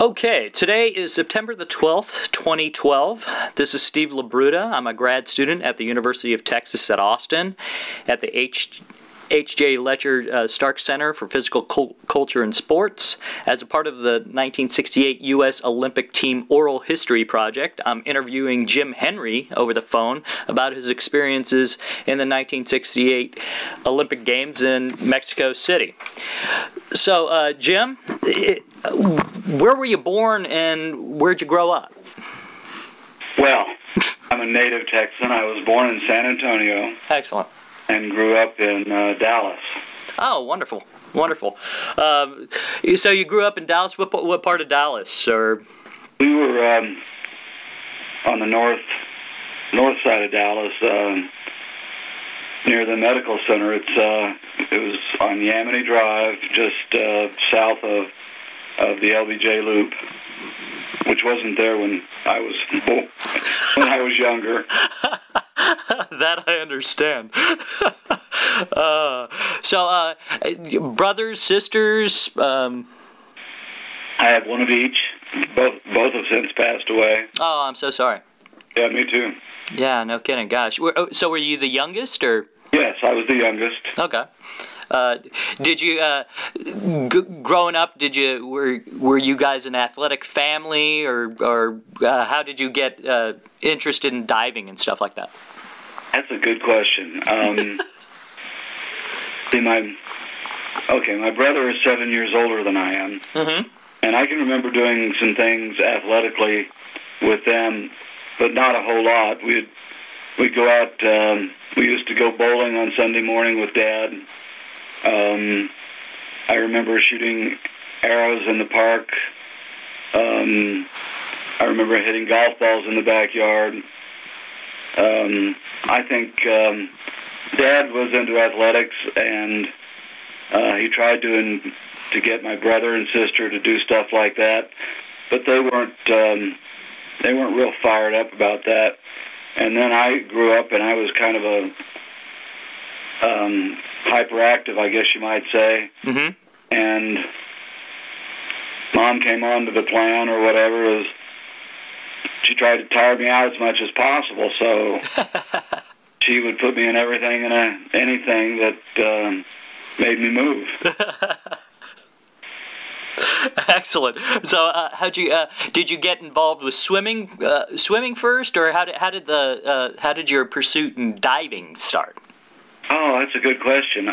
Okay, today is September the 12th, 2012. This is Steve Labruta. I'm a grad student at the University of Texas at Austin at the H.J. Letcher Stark Center for Physical Culture and Sports. As a part of the 1968 U.S. Olympic Team Oral History Project, I'm interviewing Jim Henry over the phone about his experiences in the 1968 Olympic Games in Mexico City. So, Jim, where were you born and where'd you grow up? Well, I'm a native Texan. I was born in San Antonio. Excellent. And grew up in Dallas. Oh, wonderful, wonderful. So you grew up in Dallas. What part of Dallas? Or we were on the north side of Dallas, near the medical center. It was on Yamini Drive, just south of the LBJ Loop, which wasn't there when I was younger. That I understand. So, brothers, sisters. I have one of each. Both have since passed away. Oh, I'm so sorry. Yeah, me too. Yeah, no kidding. Gosh, so were you the youngest, or? Yes, I was the youngest. Okay. Did you growing up? Were you guys an athletic family, or how did you get interested in diving and stuff like that? That's a good question. My brother is 7 years older than I am, and I can remember doing some things athletically with them, but not a whole lot. We'd go out. We used to go bowling on Sunday morning with Dad. I remember shooting arrows in the park. I remember hitting golf balls in the backyard. I think Dad was into athletics, and he tried to get my brother and sister to do stuff like that, but they weren't real fired up about that. And then I grew up, and I was kind of a hyperactive, I guess you might say. Mm-hmm. And Mom came on to the plan or whatever. She tried to tire me out as much as possible, so she would put me in everything and anything that made me move. Excellent. So, did you get involved with swimming first, or how did your pursuit in diving start? Oh, that's a good question.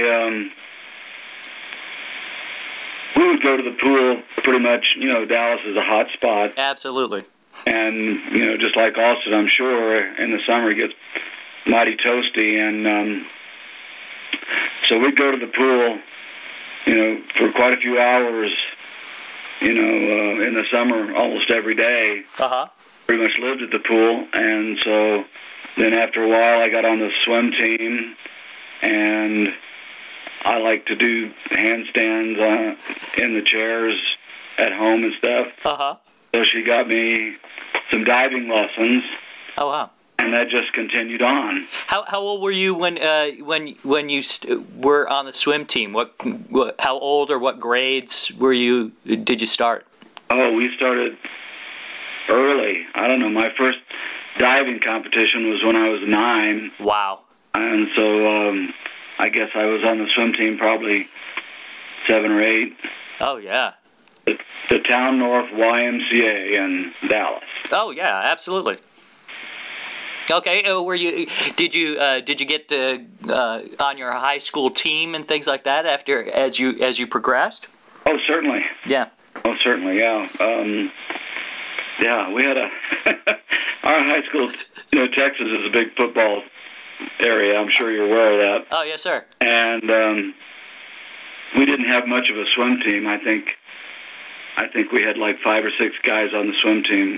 We would go to the pool pretty much. Dallas is a hot spot. Absolutely. And just like Austin, I'm sure in the summer it gets mighty toasty, and so we'd go to the pool, for quite a few hours, in the summer, almost every day. Pretty much lived at the pool, and so then after a while I got on the swim team, and I like to do handstands in the chairs at home and stuff. So she got me some diving lessons. Oh, wow. And that just continued on. How old were you when you were on the swim team? How old or what grades did you start? Oh, we started early. I don't know. My first diving competition was when I was 9. Wow. And so I guess I was on the swim team probably 7 or 8. Oh, yeah. The Town North YMCA in Dallas. Oh, yeah, absolutely. Okay, did you get on your high school team and things like that as you progressed? Oh, certainly. Yeah. Oh, certainly. Yeah. Yeah, we had our high school. Texas is a big football area. I'm sure you're aware of that. Oh, yes, sir. And we didn't have much of a swim team. I think we had like 5 or 6 guys on the swim team.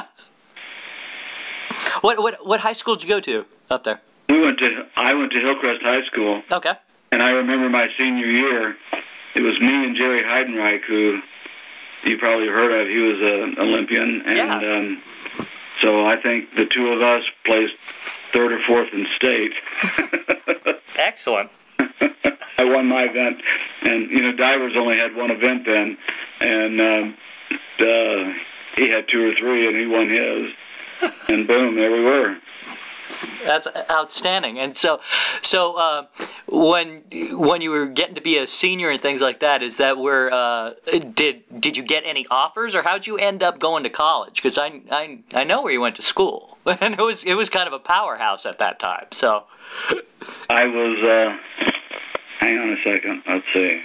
What high school did you go to up there? I went to Hillcrest High School. Okay. And I remember my senior year, it was me and Jerry Heidenreich, who you probably heard of. He was an Olympian, and so I think the two of us placed 3rd or 4th in state. Excellent. I won my event And divers only had one event then, and he had 2 or 3, and he won his, and boom, there we were. That's outstanding. And so when you were getting to be a senior and things like that, is that where did you get any offers, or how'd you end up going to college? Because I know where you went to school, and it was kind of a powerhouse at that time. So I was. Hang on a second. Let's see.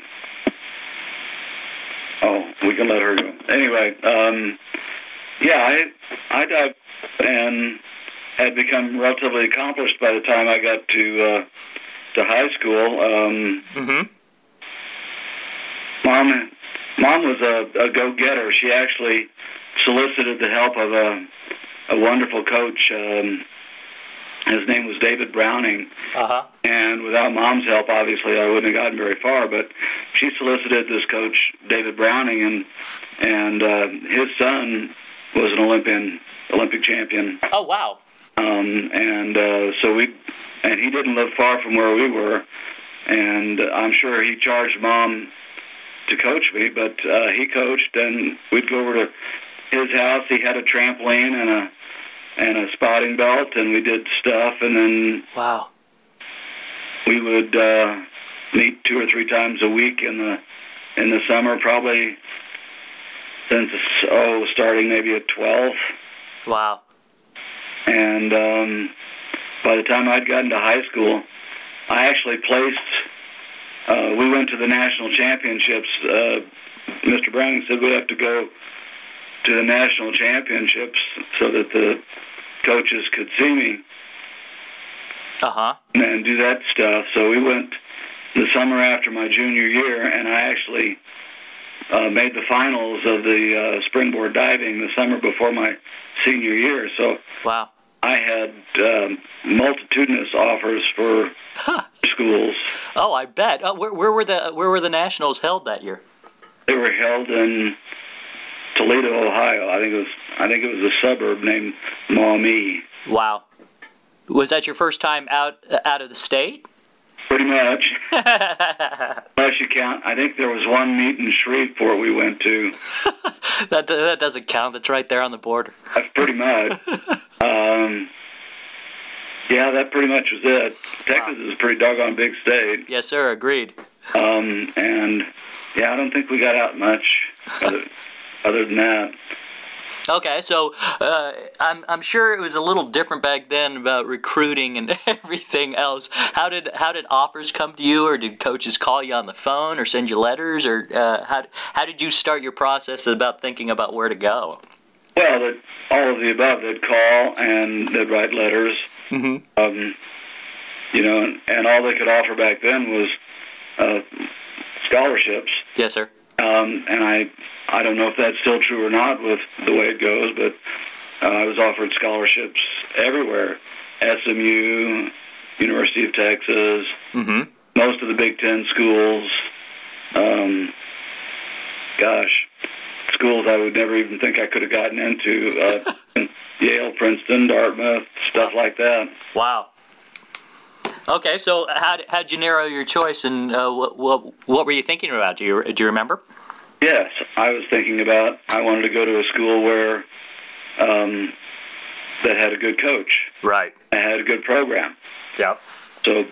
Oh, we can let her go. Anyway, yeah, I dived and had become relatively accomplished by the time I got to high school. Mom was a go-getter. She actually solicited the help of a wonderful coach. His name was David Browning. And without Mom's help, obviously, I wouldn't have gotten very far. But she solicited this coach, David Browning, and his son was an Olympic champion. Oh, wow. And he didn't live far from where we were, and I'm sure he charged Mom to coach me, but he coached, and we'd go over to his house. He had a trampoline and a spotting belt, and we did stuff, and then wow, we would meet 2 or 3 times a week in the summer, probably since starting maybe at 12. Wow. And by the time I'd gotten to high school, I actually placed, we went to the national championships. Mr. Browning said we have to go to the national championships so that the coaches could see me and do that stuff. So we went the summer after my junior year, and I actually made the finals of the springboard diving the summer before my senior year. So wow, I had multitudinous offers for schools. Oh, I bet. Where were the nationals held that year? They were held in Toledo, Ohio. I think it was a suburb named Maumee. Wow. Was that your first time out of the state? Pretty much. Unless you count, I think there was one meet in Shreveport we went to. That doesn't count. That's right there on the border. Pretty much. Yeah, that pretty much was it. Texas is a pretty doggone big state. Yes, sir. Agreed. And yeah, I don't think we got out much other than that. Okay, so I'm sure it was a little different back then about recruiting and everything else. How did offers come to you, or did coaches call you on the phone, or send you letters, or how did you start your process about thinking about where to go? Well, all of the above. They'd call and they'd write letters. And all they could offer back then was scholarships. Yes, sir. And I don't know if that's still true or not with the way it goes, but I was offered scholarships everywhere. SMU, University of Texas, most of the Big Ten schools. Schools I would never even think I could have gotten into. Yale, Princeton, Dartmouth, stuff like that. Wow. Okay, so how'd you narrow your choice, and what were you thinking about? Do you remember? Yes, I was thinking about, I wanted to go to a school where that had a good coach. Right. I had a good program. Yeah. So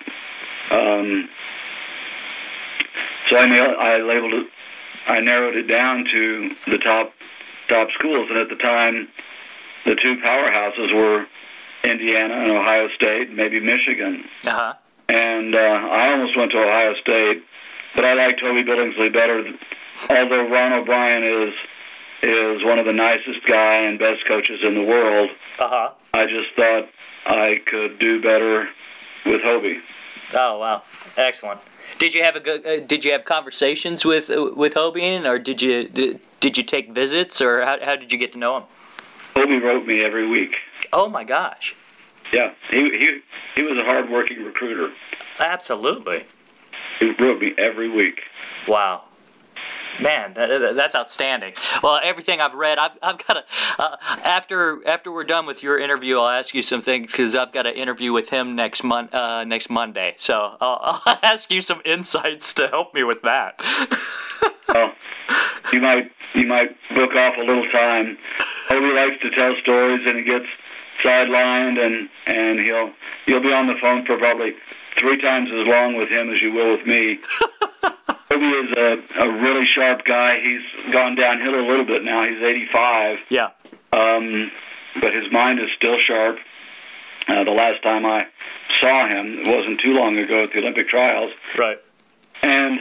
I narrowed it down to the top schools, and at the time, the 2 powerhouses were Indiana and Ohio State, maybe Michigan. And I almost went to Ohio State, but I liked Hobie Billingsley better. Although Ron O'Brien is one of the nicest guy and best coaches in the world, I just thought I could do better with Hobie. Oh wow, excellent. Did you have conversations with Hobie, or did you take visits, or how did you get to know him? Hobie wrote me every week. Oh my gosh. Yeah, he was a hard-working recruiter. Absolutely. He wrote me every week. Wow. Man, that's outstanding. Well, everything I've read, I've got to. After we're done with your interview, I'll ask you some things because I've got an interview with him next Monday. So I'll ask you some insights to help me with that. Well, you might book off a little time. Hobie likes to tell stories, and he gets sidelined, and you'll be on the phone for probably 3 times as long with him as you will with me. Hobie is a really sharp guy. He's gone downhill a little bit now. He's 85. Yeah. But his mind is still sharp. The last time I saw him, it wasn't too long ago at the Olympic trials. Right. And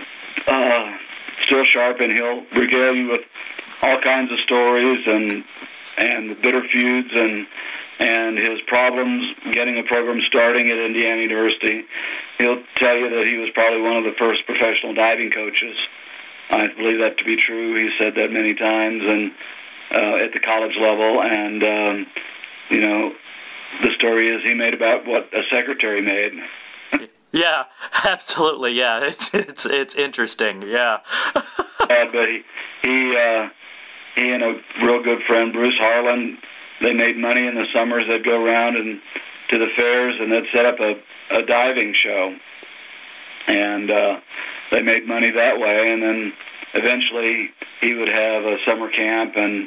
still sharp, and he'll regale you with all kinds of stories and the bitter feuds and his problems getting a program starting at Indiana University. He'll tell you that he was probably one of the first professional diving coaches. I believe that to be true. He said that many times, and at the college level. And the story is he made about what a secretary made. Yeah, absolutely. Yeah, it's interesting. Yeah. But he and a real good friend, Bruce Harlan, they made money in the summers. They'd go around and to the fairs, and they'd set up a diving show, and they made money that way. And then eventually he would have a summer camp and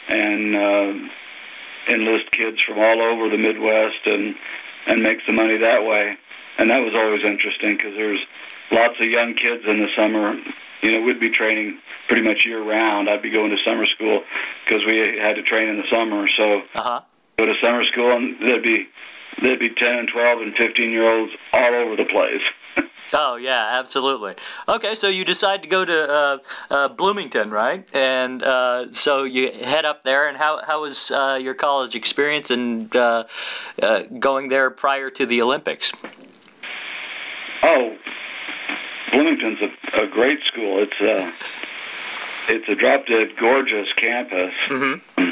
enlist kids from all over the Midwest and make some money that way. And that was always interesting because there's lots of young kids in the summer. We'd be training pretty much year-round. I'd be going to summer school because we had to train in the summer. So go to summer school, and there'd be 10 and 12 and 15-year-olds all over the place. Oh, yeah, absolutely. Okay, so you decide to go to Bloomington, right? And so you head up there, and how was your college experience and going there prior to the Olympics? Oh, Bloomington's a great school. It's a drop-dead gorgeous campus. Mm-hmm.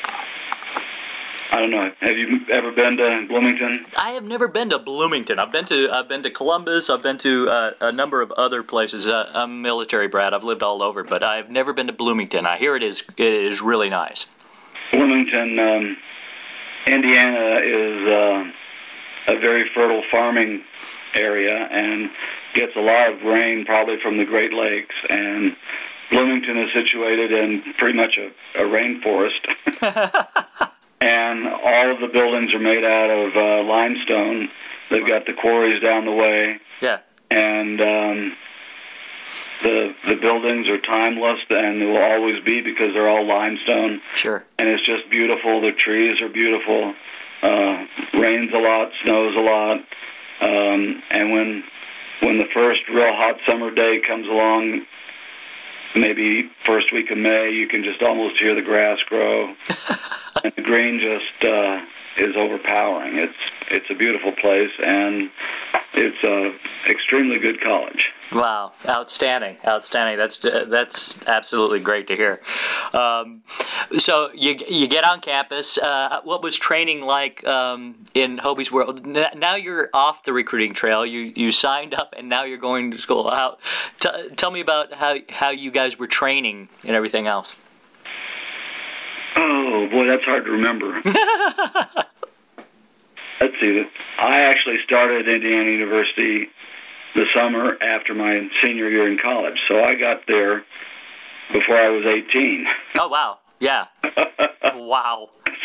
I don't know. Have you ever been to Bloomington? I have never been to Bloomington. I've been to Columbus. I've been to a number of other places. I'm a military brat. I've lived all over, but I've never been to Bloomington. I hear it is really nice. Bloomington, Indiana is a very fertile farming area and gets a lot of rain probably from the Great Lakes. And Bloomington is situated in pretty much a rainforest. And all of the buildings are made out of limestone. They've got the quarries down the way. Yeah. And the buildings are timeless, and they will always be because they're all limestone. Sure. And it's just beautiful. The trees are beautiful. Rains a lot, snows a lot. And when the first real hot summer day comes along, maybe first week of May, you can just almost hear the grass grow. And the green just is overpowering. It's a beautiful place, and it's a extremely good college. Wow, outstanding. That's absolutely great to hear. So you get on campus. What was training like in Hobie's world? Now you're off the recruiting trail. You signed up, and now you're going to school. Tell me about how you guys were training and everything else. Oh, boy, that's hard to remember. Let's see. I actually started at Indiana University the summer after my senior year in college, so I got there before I was 18. Oh, wow. Yeah. Wow.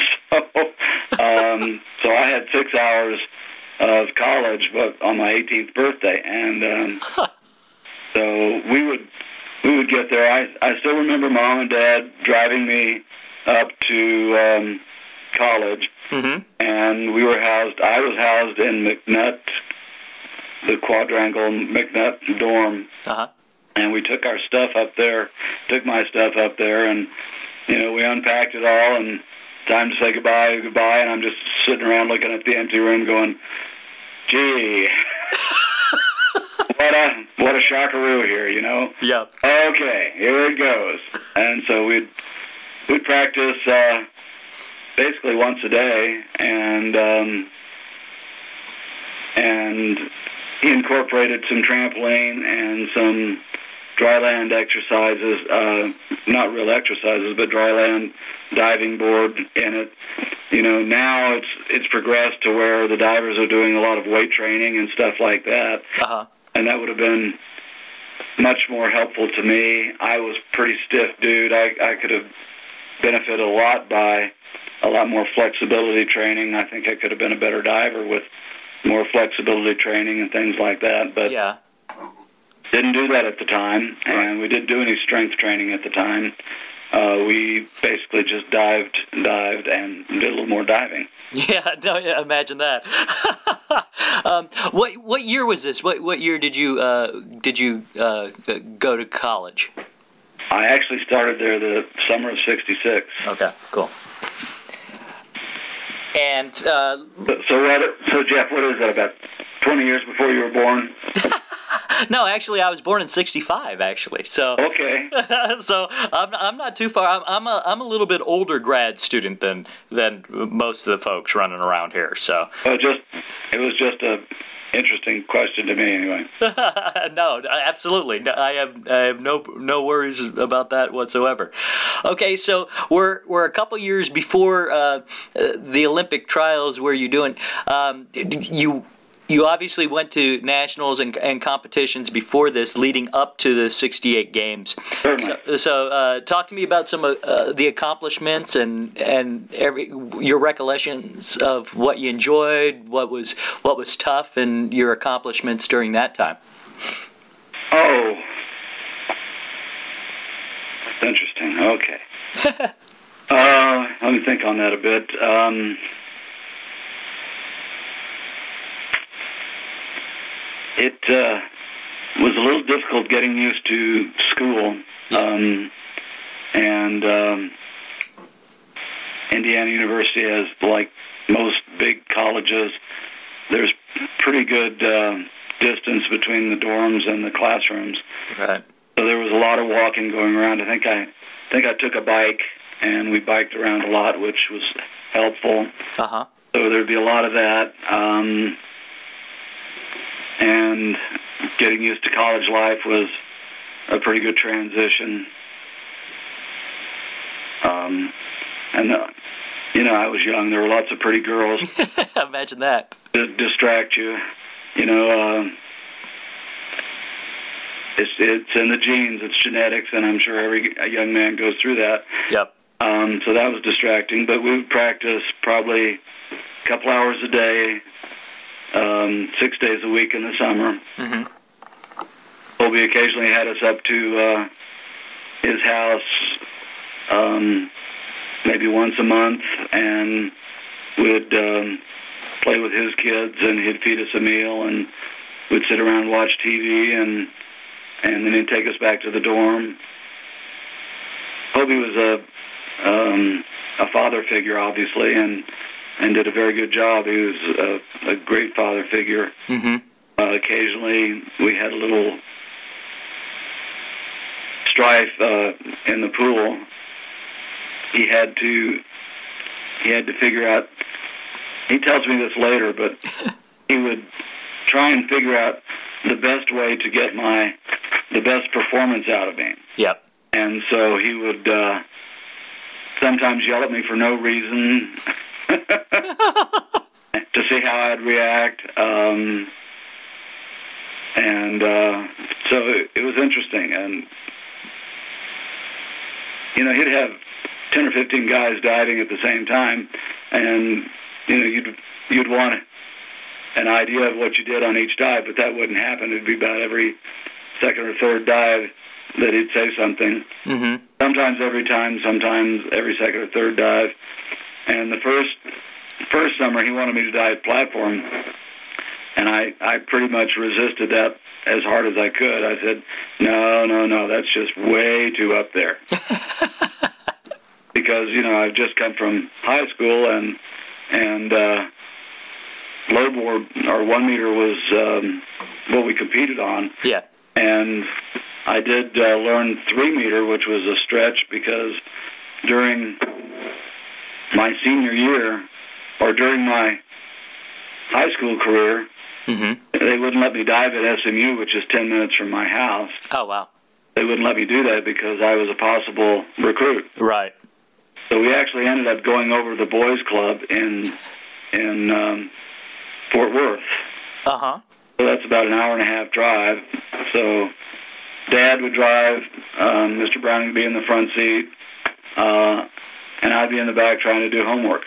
So I had 6 hours of college, but on my 18th birthday, and so we would get there. I still remember Mom and Dad driving me up to college, mm-hmm. and I was housed in McNutt, the quadrangle McNutt dorm, and we took my stuff up there, and we unpacked it all, and time to say goodbye, and I'm just sitting around looking at the empty room going, gee, what a shockaroo here, Yeah. Okay, here it goes. And so we'd practice basically once a day, and he incorporated some trampoline and dry land exercises, not real exercises, but dry land diving board in it. Now it's progressed to where the divers are doing a lot of weight training and stuff like that. Uh-huh. And that would have been much more helpful to me. I was a pretty stiff dude. I could have benefited a lot by a lot more flexibility training. I think I could have been a better diver with more flexibility training and things like that. But yeah. Didn't do that at the time, and we didn't do any strength training at the time. We basically just dived, and did a little more diving. Yeah, no, imagine that. What year was this? What year did you go to college? I actually started there the summer of '66. Okay, cool. And so Jeff, what is that, about 20 years before you were born? No, actually, I was born in '65. Actually, so okay. So I'm not too far. I'm a little bit older grad student than most of the folks running around here. So it was just a interesting question to me, anyway. No, absolutely. I have no worries about that whatsoever. Okay, so we're a couple years before the Olympic trials. Where you doing? You obviously went to nationals and competitions before this, leading up to the '68 games. So talk to me about some of the accomplishments and your recollections of what you enjoyed, what was tough, and your accomplishments during that time. Oh, that's interesting. Okay. Let me think on that a bit. It was a little difficult getting used to school, and Indiana University, has, like most big colleges, there's pretty good distance between the dorms and the classrooms. Right. So there was a lot of walking going around. I think I took a bike, and we biked around a lot, which was helpful. Uh-huh. So there'd be a lot of that. And getting used to college life was a pretty good transition. I was young. There were lots of pretty girls. Imagine that. To distract you. It's in the genes. It's genetics, and I'm sure every young man goes through that. Yep. So that was distracting. But we would practice probably a couple hours a day, 6 days a week in the summer. Mm-hmm. Colby occasionally had us up to his house maybe once a month, and we'd play with his kids, and he'd feed us a meal, and we'd sit around and watch TV, and then he'd take us back to the dorm. Colby was a father figure, obviously, and did a very good job. He was a great father figure. Mm-hmm. Occasionally, we had a little strife in the pool. He had to figure out. He tells me this later, but he would try and figure out the best way to get the best performance out of me. Yep. And so he would sometimes yell at me for no reason to see how I'd react. So it was interesting. And, he'd have 10 or 15 guys diving at the same time, and, you'd want an idea of what you did on each dive, but that wouldn't happen. It'd be about every second or third dive that he'd say something. Mm-hmm. Sometimes every time, sometimes every second or third dive. And the first summer, he wanted me to dive platform, and I pretty much resisted that as hard as I could. I said, no, that's just way too up there. Because, I've just come from high school, and low board, or 1 meter, was what we competed on. Yeah. And I did learn 3 meter, which was a stretch, because during my senior year, or during my high school career, mm-hmm. they wouldn't let me dive at SMU, which is 10 minutes from my house. Oh, wow. they wouldn't let me do that because I was a possible recruit. Right. So we actually ended up going over to the boys' club in Fort Worth. Uh-huh. So that's about an hour and a half drive. So Dad would drive, Mr. Browning would be in the front seat, and I'd be in the back trying to do homework.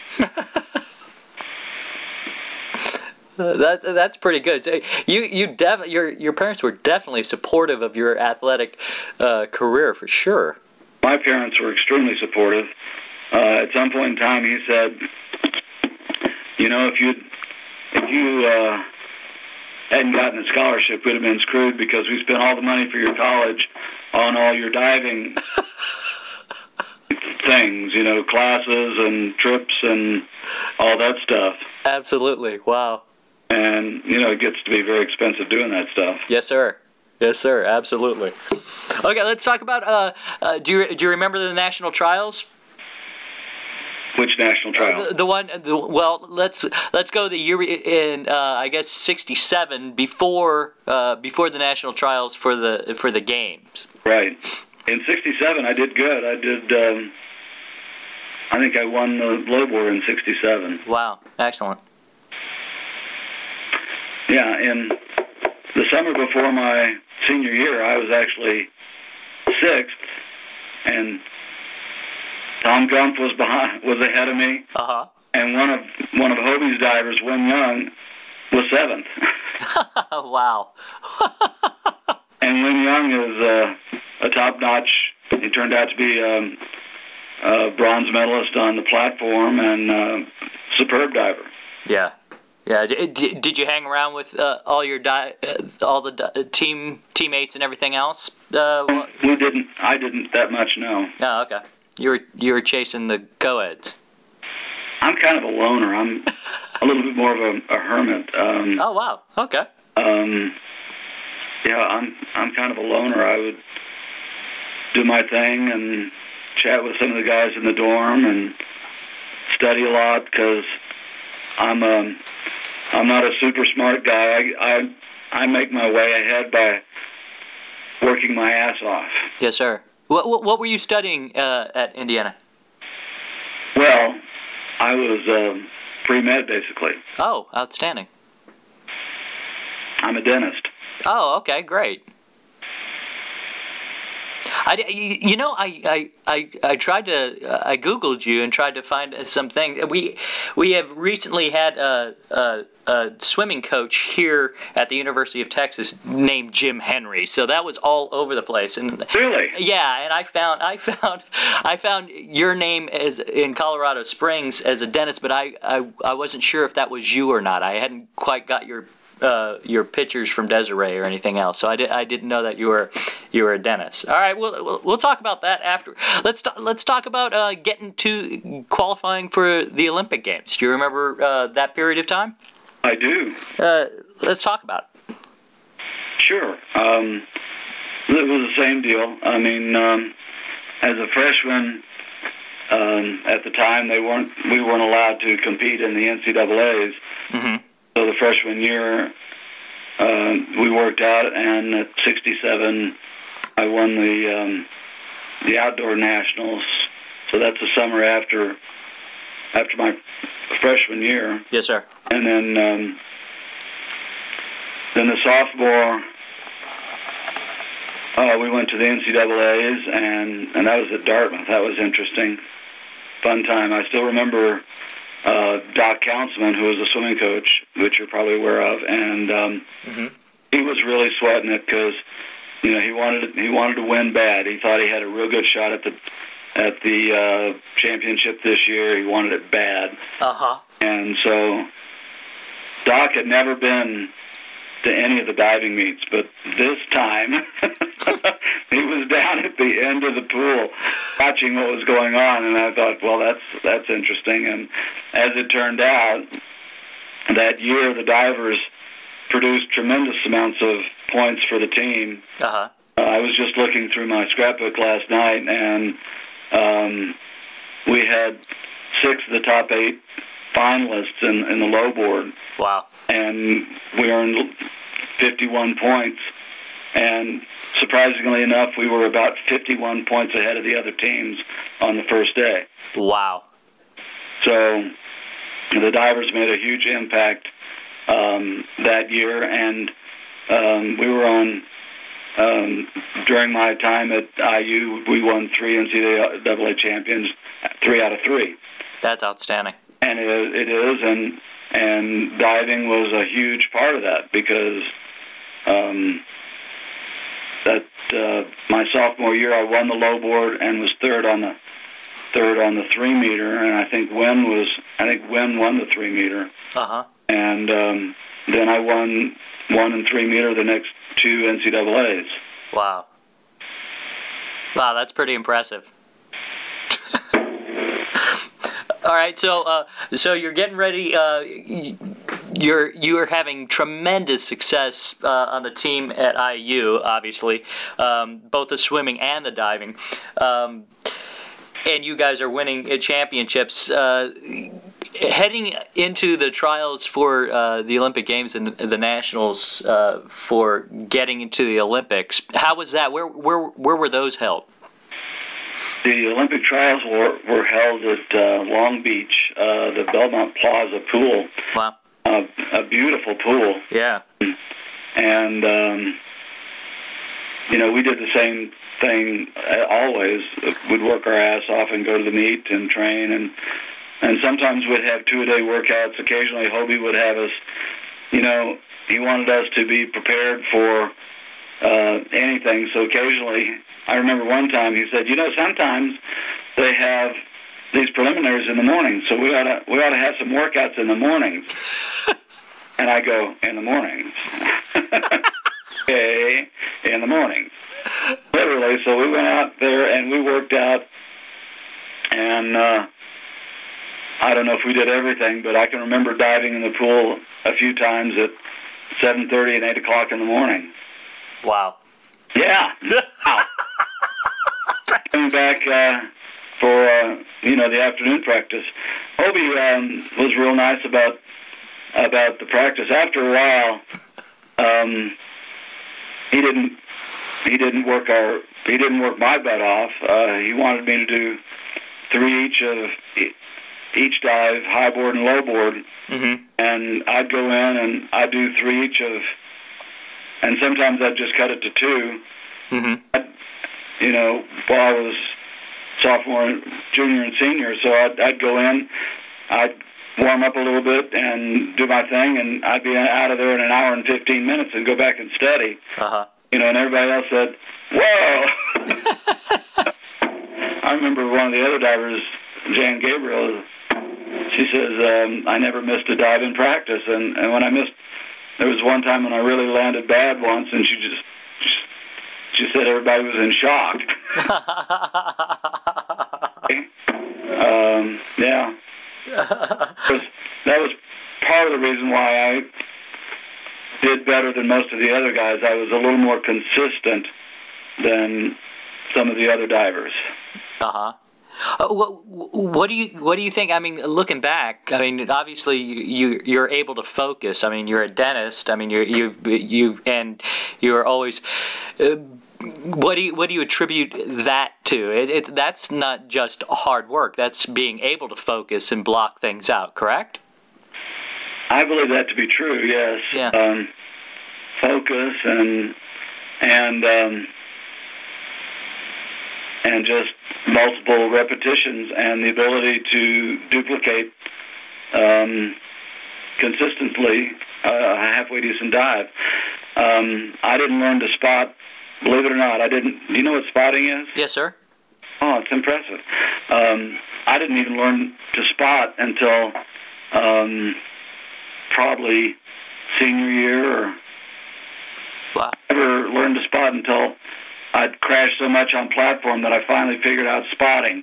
That's pretty good. So your parents were definitely supportive of your athletic career for sure. My parents were extremely supportive. At some point in time, he said, if you hadn't gotten a scholarship, we'd have been screwed because we spent all the money for your college on all your diving things, classes and trips and all that stuff. Absolutely. Wow. And, it gets to be very expensive doing that stuff. Yes, sir. Yes, sir. Absolutely. Okay, let's talk about, do you remember the national trials? Which national trial? Let's go the year in I guess 67 before the national trials for the games. Right. In 67, I did good. I think I won the lowboard in 67. Wow, excellent. Yeah, in the summer before my senior year, I was actually 6th, and Tom Gump was ahead of me. Uh-huh. And one of Hobie's divers, Win Young, was 7th. Wow. And Win Young is a top-notch. He turned out to be a bronze medalist on the platform and superb diver. Yeah. Yeah. Did you hang around with all your all the teammates and everything else? We didn't. I didn't that much. No. Oh, okay. You were chasing the co-eds. I'm kind of a loner. I'm a little bit more of a hermit. Oh wow. Okay. Yeah, I'm kind of a loner. I would do my thing and chat with some of the guys in the dorm and study a lot because I'm not a super smart guy. I make my way ahead by working my ass off. Yes, sir. What were you studying at Indiana? Well, I was pre-med, basically. Oh, outstanding. I'm a dentist. Oh, okay, great. I tried to I Googled you and tried to find something. We have recently had a swimming coach here at the University of Texas named Jim Henry. So that was all over the place. And really? Yeah, and I found your name as in Colorado Springs as a dentist, but I wasn't sure if that was you or not. I hadn't quite got your pictures from Desiree or anything else, so I didn't know that you were a dentist. All right, we'll talk about that after. Let's talk about getting to qualifying for the Olympic Games. Do you remember that period of time? I do. Let's talk about it. Sure. It was the same deal. I mean, as a freshman, at the time we weren't allowed to compete in the NCAAs. Mm-hmm. So the freshman year, we worked out, and at 67, I won the outdoor nationals. So that's the summer after my freshman year. Yes, sir. And then the sophomore, we went to the NCAAs, and that was at Dartmouth. That was interesting, fun time. I still remember Doc Councilman, who was a swimming coach, which you're probably aware of, and he was really sweating it because he wanted to win bad. He thought he had a real good shot at the championship this year. He wanted it bad. And so Doc had never been to any of the diving meets, but this time he was down at the end of the pool watching what was going on, and I thought, well, that's interesting. And as it turned out, that year the divers produced tremendous amounts of points for the team. I was just looking through my scrapbook last night, and we had 6 of the top 8 finalists in the low board. Wow. And we earned 51 points. And surprisingly enough, we were about 51 points ahead of the other teams on the first day. Wow. So the divers made a huge impact that year, and we were on, during my time at IU, we won 3 NCAA champions, 3 out of 3. That's outstanding. And it is, and diving was a huge part of that, because my sophomore year I won the low board and was third on the 3 meter, and I think Wynn won the 3 meter. Uh-huh. And then I won 1 and 3 meter the next 2 NCAAs. Wow. Wow, that's pretty impressive. All right, so you're getting ready. You're having tremendous success on the team at IU, obviously, both the swimming and the diving, and you guys are winning championships. Heading into the trials for the Olympic Games and the Nationals for getting into the Olympics, how was that? Where were those held? The Olympic trials were held at Long Beach, the Belmont Plaza pool. Wow. A beautiful pool. Yeah. And, we did the same thing always. We'd work our ass off and go to the meet and train, and sometimes we'd have 2-a-day workouts. Occasionally Hobie would have us, he wanted us to be prepared for anything. So occasionally, I remember one time he said, sometimes they have these preliminaries in the morning, so we ought to have some workouts in the mornings. And I go, in the mornings? Okay, in the mornings. Literally, so we went out there and we worked out, and I don't know if we did everything, but I can remember diving in the pool a few times at 7:30 and 8 o'clock in the morning. Wow. Yeah. Wow. Coming back for the afternoon practice. Hobie was real nice about the practice. After a while, he didn't work my butt off. He wanted me to do 3 each dive, high board and low board. Mm-hmm. And I'd go in and I'd do 3 each of, and sometimes I'd just cut it to 2. Mm-hmm. While I was sophomore, junior, and senior. So I'd go in, I'd warm up a little bit and do my thing, and I'd be out of there in an hour and 15 minutes and go back and study. Uh-huh. And everybody else said, whoa! I remember one of the other divers, Jan Gabriel, she says, I never missed a dive in practice. And when I missed, there was one time when I really landed bad once, and she said everybody was in shock. Yeah. That was part of the reason why I did better than most of the other guys. I was a little more consistent than some of the other divers. Uh-huh. What do you think? I mean, looking back, obviously you're able to focus. You're a dentist. You're always. What do you attribute that to? That's not just hard work. That's being able to focus and block things out. Correct? I believe that to be true. Yes. Yeah. Focus and just multiple repetitions and the ability to duplicate consistently a halfway decent dive. I didn't learn to spot, believe it or not. I didn't. Do you know what spotting is? Yes, sir. Oh, it's impressive. I didn't even learn to spot until probably senior year. Wow. I never learned to spot until I'd crashed so much on platform that I finally figured out spotting.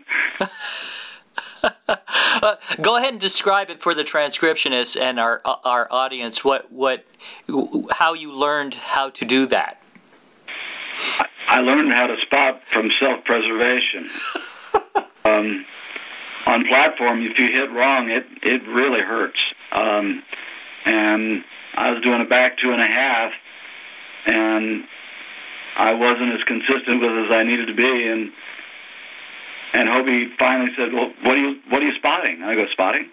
Go ahead and describe it for the transcriptionists and our audience. How you learned how to do that. I learned how to spot from self-preservation. On platform, if you hit wrong, it really hurts. And I was doing a back 2.5, and I wasn't as consistent with as I needed to be, and Hobie finally said, "Well, what are you spotting?" I go, "Spotting."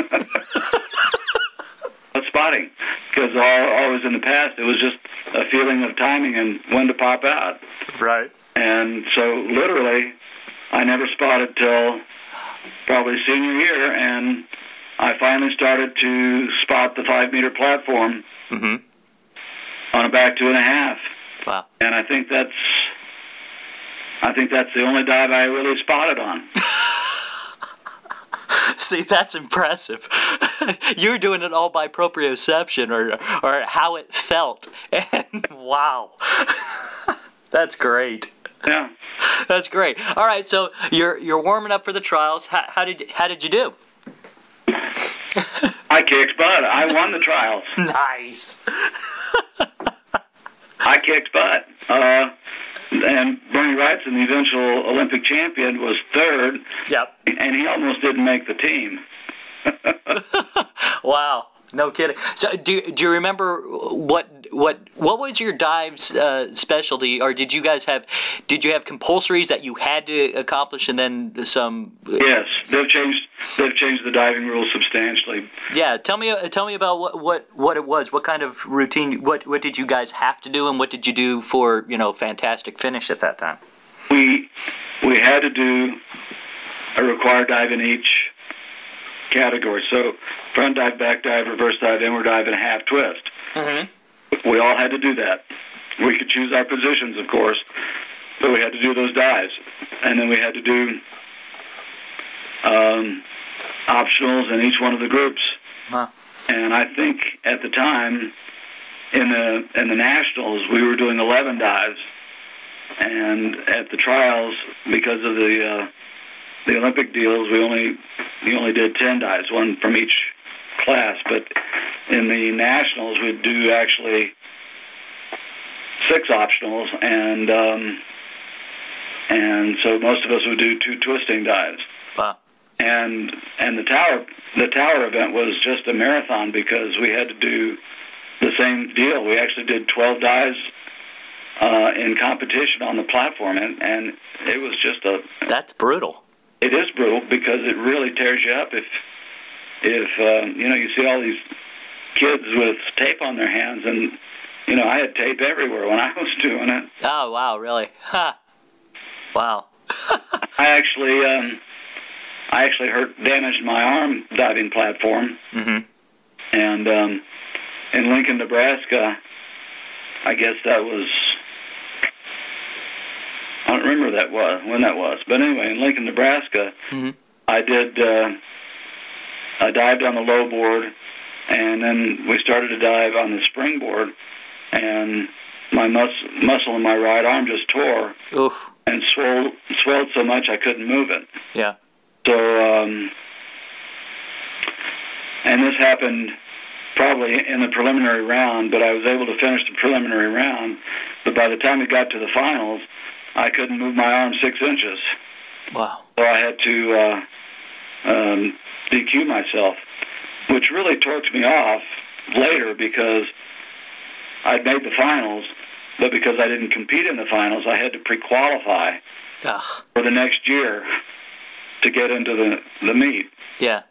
What's spotting? Because always in the past, it was just a feeling of timing and when to pop out. Right. And so literally, I never spotted till probably senior year, and I finally started to spot the 5-meter platform on a back 2.5. Wow. And I think that's the only dive I really spotted on. See, that's impressive. You're doing it all by proprioception or how it felt. And wow. That's great. Yeah. That's great. All right, so you're warming up for the trials. How did you do? I kicked butt. I won the trials. Nice. I kicked butt. And Bernie Wrightson, the eventual Olympic champion, was third. Yep. And he almost didn't make the team. Wow. No kidding. So, do you remember what was your dives specialty, or did you have compulsories that you had to accomplish, and then some? Yes, they've changed the diving rules substantially. Yeah, tell me about what it was. What kind of routine? What did you guys have to do, and what did you do for fantastic finish at that time? We had to do a required dive in each category. So front dive, back dive, reverse dive, inward dive, and half twist. Mm-hmm. We all had to do that. We could choose our positions, of course, but we had to do those dives. And then we had to do optionals in each one of the groups. Huh. And I think at the time, in the nationals, we were doing 11 dives. And at the trials, because of the Olympic deals, you only did 10 dives, one from each class. But in the nationals, we'd do actually 6 optionals, and so most of us would do 2 twisting dives. Wow. And the tower event was just a marathon because we had to do the same deal. We actually did 12 dives in competition on the platform, and it was just That's brutal. It is brutal because it really tears you up if you see all these kids with tape on their hands, and I had tape everywhere when I was doing it. Oh wow, really? Huh. Wow. I actually damaged my arm diving platform. Mm-hmm. And in Lincoln, Nebraska, I guess that was. I don't remember when that was, but anyway, in Lincoln, Nebraska, mm-hmm. I dived on the low board, and then we started to dive on the springboard, and my muscle in my right arm just tore. Oof. And swelled so much I couldn't move it. Yeah. So, and this happened probably in the preliminary round, but I was able to finish the preliminary round. But by the time it got to the finals, I couldn't move my arm 6 inches. Wow. So I had to DQ myself, which really torqued me off later because I'd made the finals, but because I didn't compete in the finals, I had to pre-qualify for the next year to get into the meet. Yeah.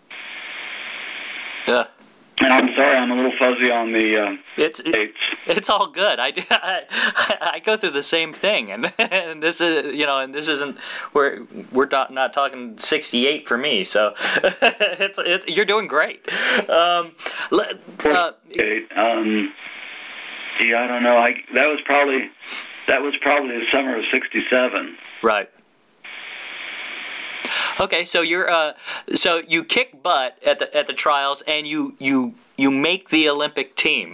Yeah. And I'm sorry, I'm a little fuzzy on the dates. It's all good. I go through the same thing, and this is and this isn't we're not talking 68 for me. So you're doing great. Yeah, I don't know. That was probably the summer of '67. Right. Okay, so so you kick butt at the trials, and you make the Olympic team.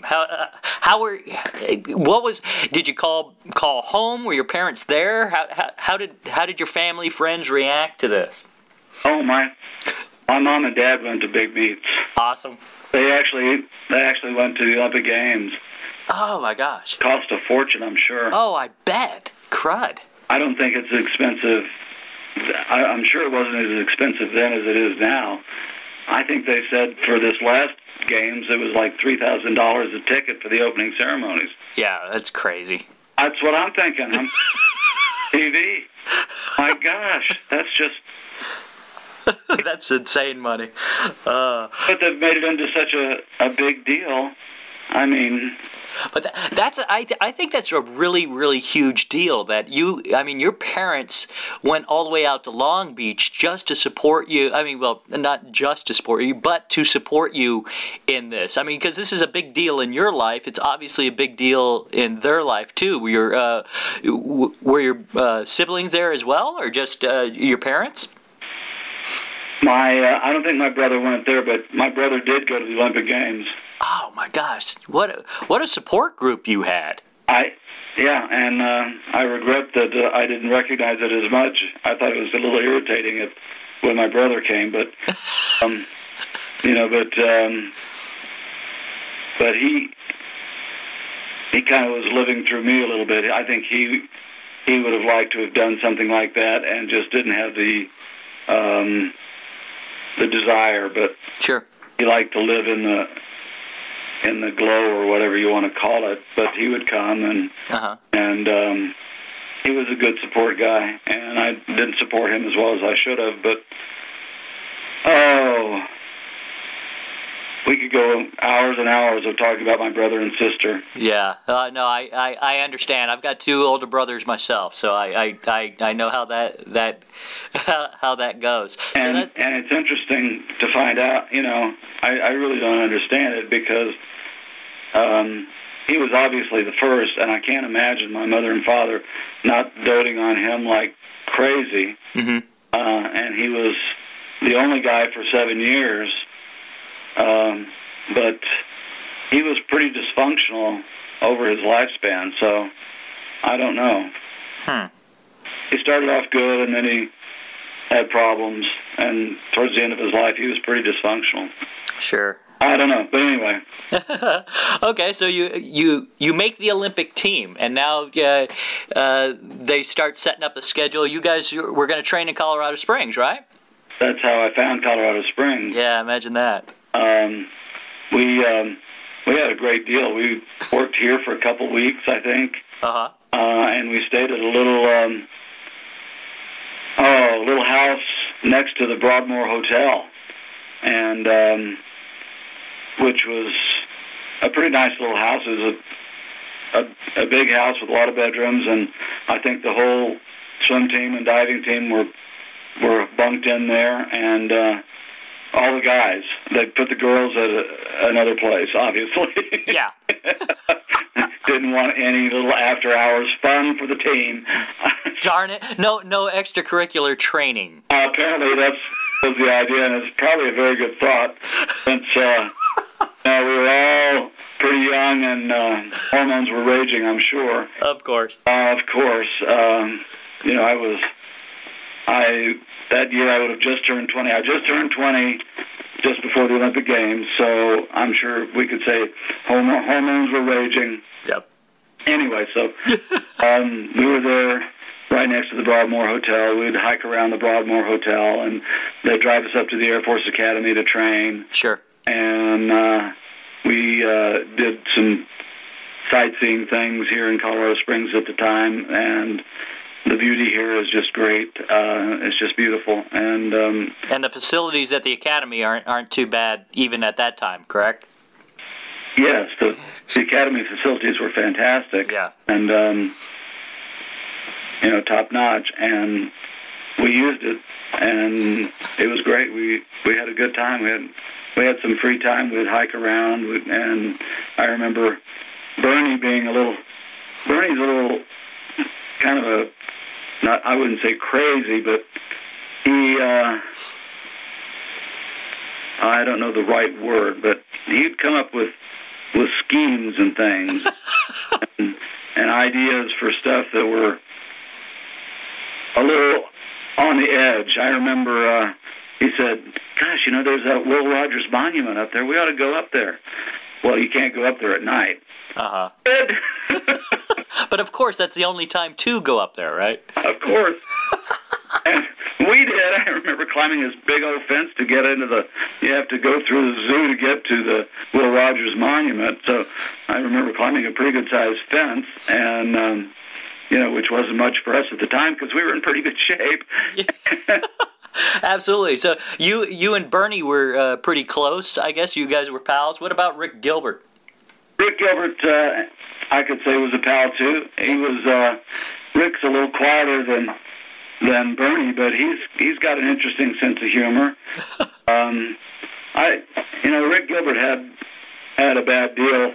Did you call home? Were your parents there? How did your family, friends react to this? Oh, my mom and dad went to big meets. Awesome. They actually went to the Olympic Games. Oh my gosh. Cost a fortune, I'm sure. Oh, I bet. Crud. I don't think it's expensive. I'm sure it wasn't as expensive then as it is now. I think they said for this last games it was like $3,000 a ticket for the opening ceremonies. Yeah, that's crazy. That's what I'm thinking. TV. My gosh, that's just... That's insane money. But they've made it into such a big deal. I mean... But I think that's a really, really huge deal that your parents went all the way out to Long Beach just to support you. I mean, well, not just to support you, but to support you in this. I mean, because this is a big deal in your life. It's obviously a big deal in their life, too. Were your siblings there as well, or just your parents? I don't think my brother went there, but my brother did go to the Olympic Games. Oh my gosh! What a support group you had. I regret that I didn't recognize it as much. I thought it was a little irritating when my brother came, but but he kind of was living through me a little bit. I think he would have liked to have done something like that and just didn't have the desire. But sure, he liked to live in the glow or whatever you want to call it. But he would come and he was a good support guy, and I didn't support him as well as I should have. But we could go hours and hours of talking about my brother and sister. Yeah, no, I understand. I've got two older brothers myself, so I know how that how that goes. And it's interesting to find out. I really don't understand it because he was obviously the first, and I can't imagine my mother and father not doting on him like crazy. Mm-hmm. And he was the only guy for 7 years. But he was pretty dysfunctional over his lifespan, so I don't know. He started off good, and then he had problems, and towards the end of his life, he was pretty dysfunctional. Sure. I don't know, but anyway. Okay, so you make the Olympic team, and now they start setting up a schedule. You guys were going to train in Colorado Springs, right? That's how I found Colorado Springs. Yeah, imagine that. We had a great deal. We worked here for a couple weeks, I think. And we stayed at a little house next to the Broadmoor Hotel, and which was a pretty nice little house. It was a big house with a lot of bedrooms, and I think the whole swim team and diving team were bunked in there, and all the guys. They put the girls at another place, obviously. Yeah. Didn't want any little after-hours fun for the team. Darn it. No extracurricular training. Apparently that was the idea, and it's probably a very good thought, since we were all pretty young and hormones were raging, I'm sure. Of course. Of course. That year I would have just turned 20. I just turned 20 just before the Olympic Games, so I'm sure we could say hormones were raging. Yep. Anyway, so we were there right next to the Broadmoor Hotel. We'd hike around the Broadmoor Hotel, and they'd drive us up to the Air Force Academy to train. Sure. And we did some sightseeing things here in Colorado Springs at the time, and the beauty here is just great. It's just beautiful, and the facilities at the academy aren't too bad even at that time, correct? Yes, the academy facilities were fantastic. Yeah, and top notch, and we used it, and it was great. We had a good time. We had some free time. We'd hike around, and I remember Bernie's a little kind of a, not, I wouldn't say crazy, but he, I don't know the right word, but he'd come up with schemes and things and ideas for stuff that were a little on the edge. I remember he said, gosh, there's that Will Rogers monument up there. We ought to go up there. Well, you can't go up there at night. But of course, that's the only time to go up there, right? Of course. And we did. I remember climbing this big old fence to get into you have to go through the zoo to get to the Will Rogers Monument. So I remember climbing a pretty good-sized fence, and, which wasn't much for us at the time because we were in pretty good shape. Absolutely. So you and Bernie were pretty close, I guess. You guys were pals. What about Rick Gilbert? Rick Gilbert, I could say, was a pal, too. He was, Rick's a little quieter than Bernie, but he's got an interesting sense of humor. Rick Gilbert had a bad deal.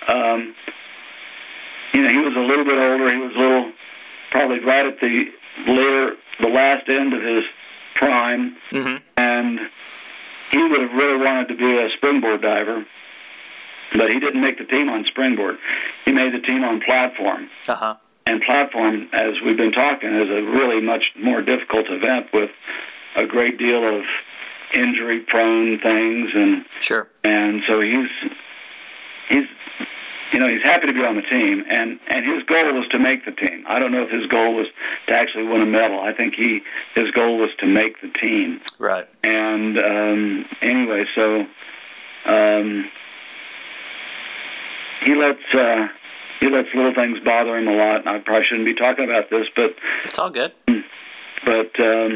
He was a little bit older. He was probably right at the last end of his prime, and he would have really wanted to be a springboard diver, but he didn't make the team on springboard. He made the team on platform. And platform, as we've been talking, is a really much more difficult event with a great deal of injury-prone things, and sure. And so he's happy to be on the team, and his goal was to make the team. I don't know if his goal was to actually win a medal. I think his goal was to make the team. Right. And anyway, so he lets little things bother him a lot. And I probably shouldn't be talking about this, but it's all good. But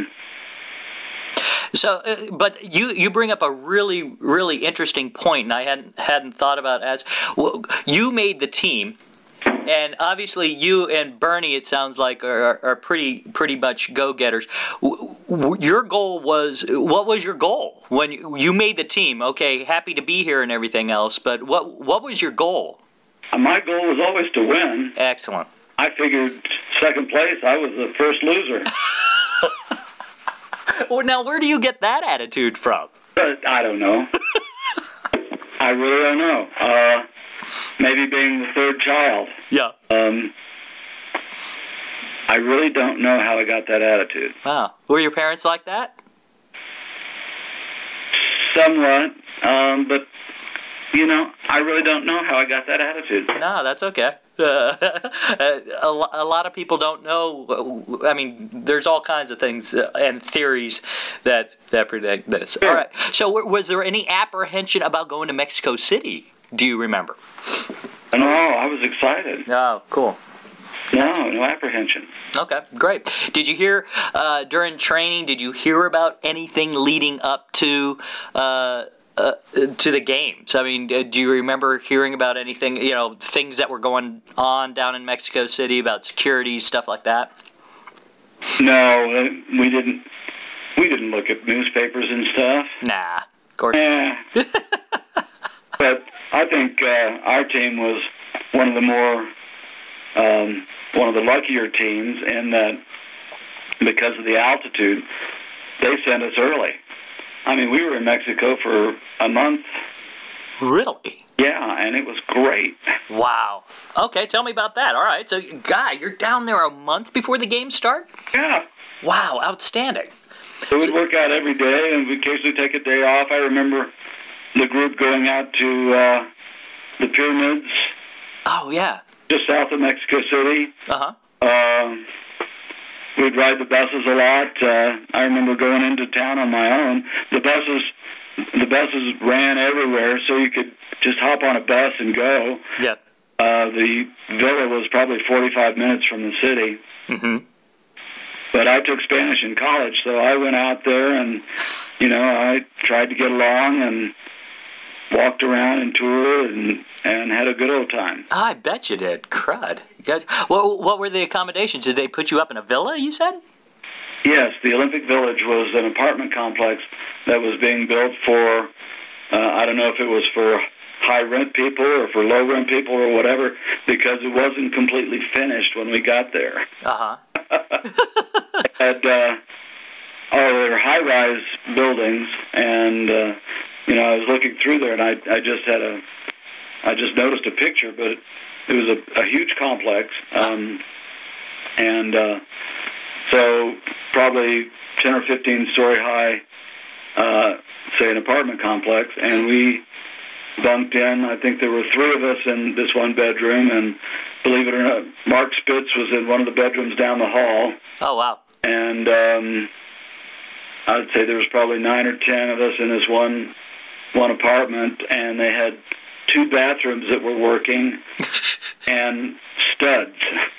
but you bring up a really, really interesting point, and I hadn't thought about as well. You made the team, and obviously you and Bernie, it sounds like, are pretty much go-getters. Your goal was, what was your goal when you made the team? Okay, happy to be here and everything else, but what was your goal? My goal was always to win. Excellent. I figured second place, I was the first loser. Well, now, where do you get that attitude from? I don't know. I really don't know. Maybe being the third child. Yeah. I really don't know how I got that attitude. Wow. Were your parents like that? Somewhat. But, I really don't know how I got that attitude. No, that's okay. A lot of people don't know. I mean, there's all kinds of things and theories that predict this. All right. So, was there any apprehension about going to Mexico City? Do you remember? No, I was excited. Oh, cool. No apprehension. Okay, great. Did you hear during training? Did you hear about anything leading up to the games? I mean, do you remember hearing about anything, things that were going on down in Mexico City about security, stuff like that? No, we didn't. We didn't look at newspapers and stuff. Nah, of course. But I think our team was one of the luckier teams in that because of the altitude, they sent us early. I mean, we were in Mexico for a month. Really? Yeah, and it was great. Wow. Okay, tell me about that. All right, so, Guy, you're down there a month before the games start? Yeah. Wow, outstanding. So we'd work out every day, and we'd occasionally take a day off. I remember the group going out to the pyramids. Oh, yeah. Just south of Mexico City. Uh-huh. We'd ride the buses a lot. I remember going into town on my own. The buses ran everywhere, so you could just hop on a bus and go. Yeah. The villa was probably 45 minutes from the city. Mm-hmm. But I took Spanish in college, so I went out there and, I tried to get along and walked around and toured and had a good old time. I bet you did. Crud. What were the accommodations? Did they put you up in a villa, you said? Yes, the Olympic Village was an apartment complex that was being built for, I don't know if it was for high-rent people or for low-rent people or whatever, because it wasn't completely finished when we got there. Uh-huh. They were high-rise buildings, and, I was looking through there, and I just noticed a picture, but it was a huge complex, so probably 10 or 15-story high, say an apartment complex, and we bunked in. I think there were 3 of us in this one bedroom, and believe it or not, Mark Spitz was in one of the bedrooms down the hall. Oh, wow. and I'd say there was probably 9 or 10 of us in this one apartment, and they had 2 bathrooms that were working and studs.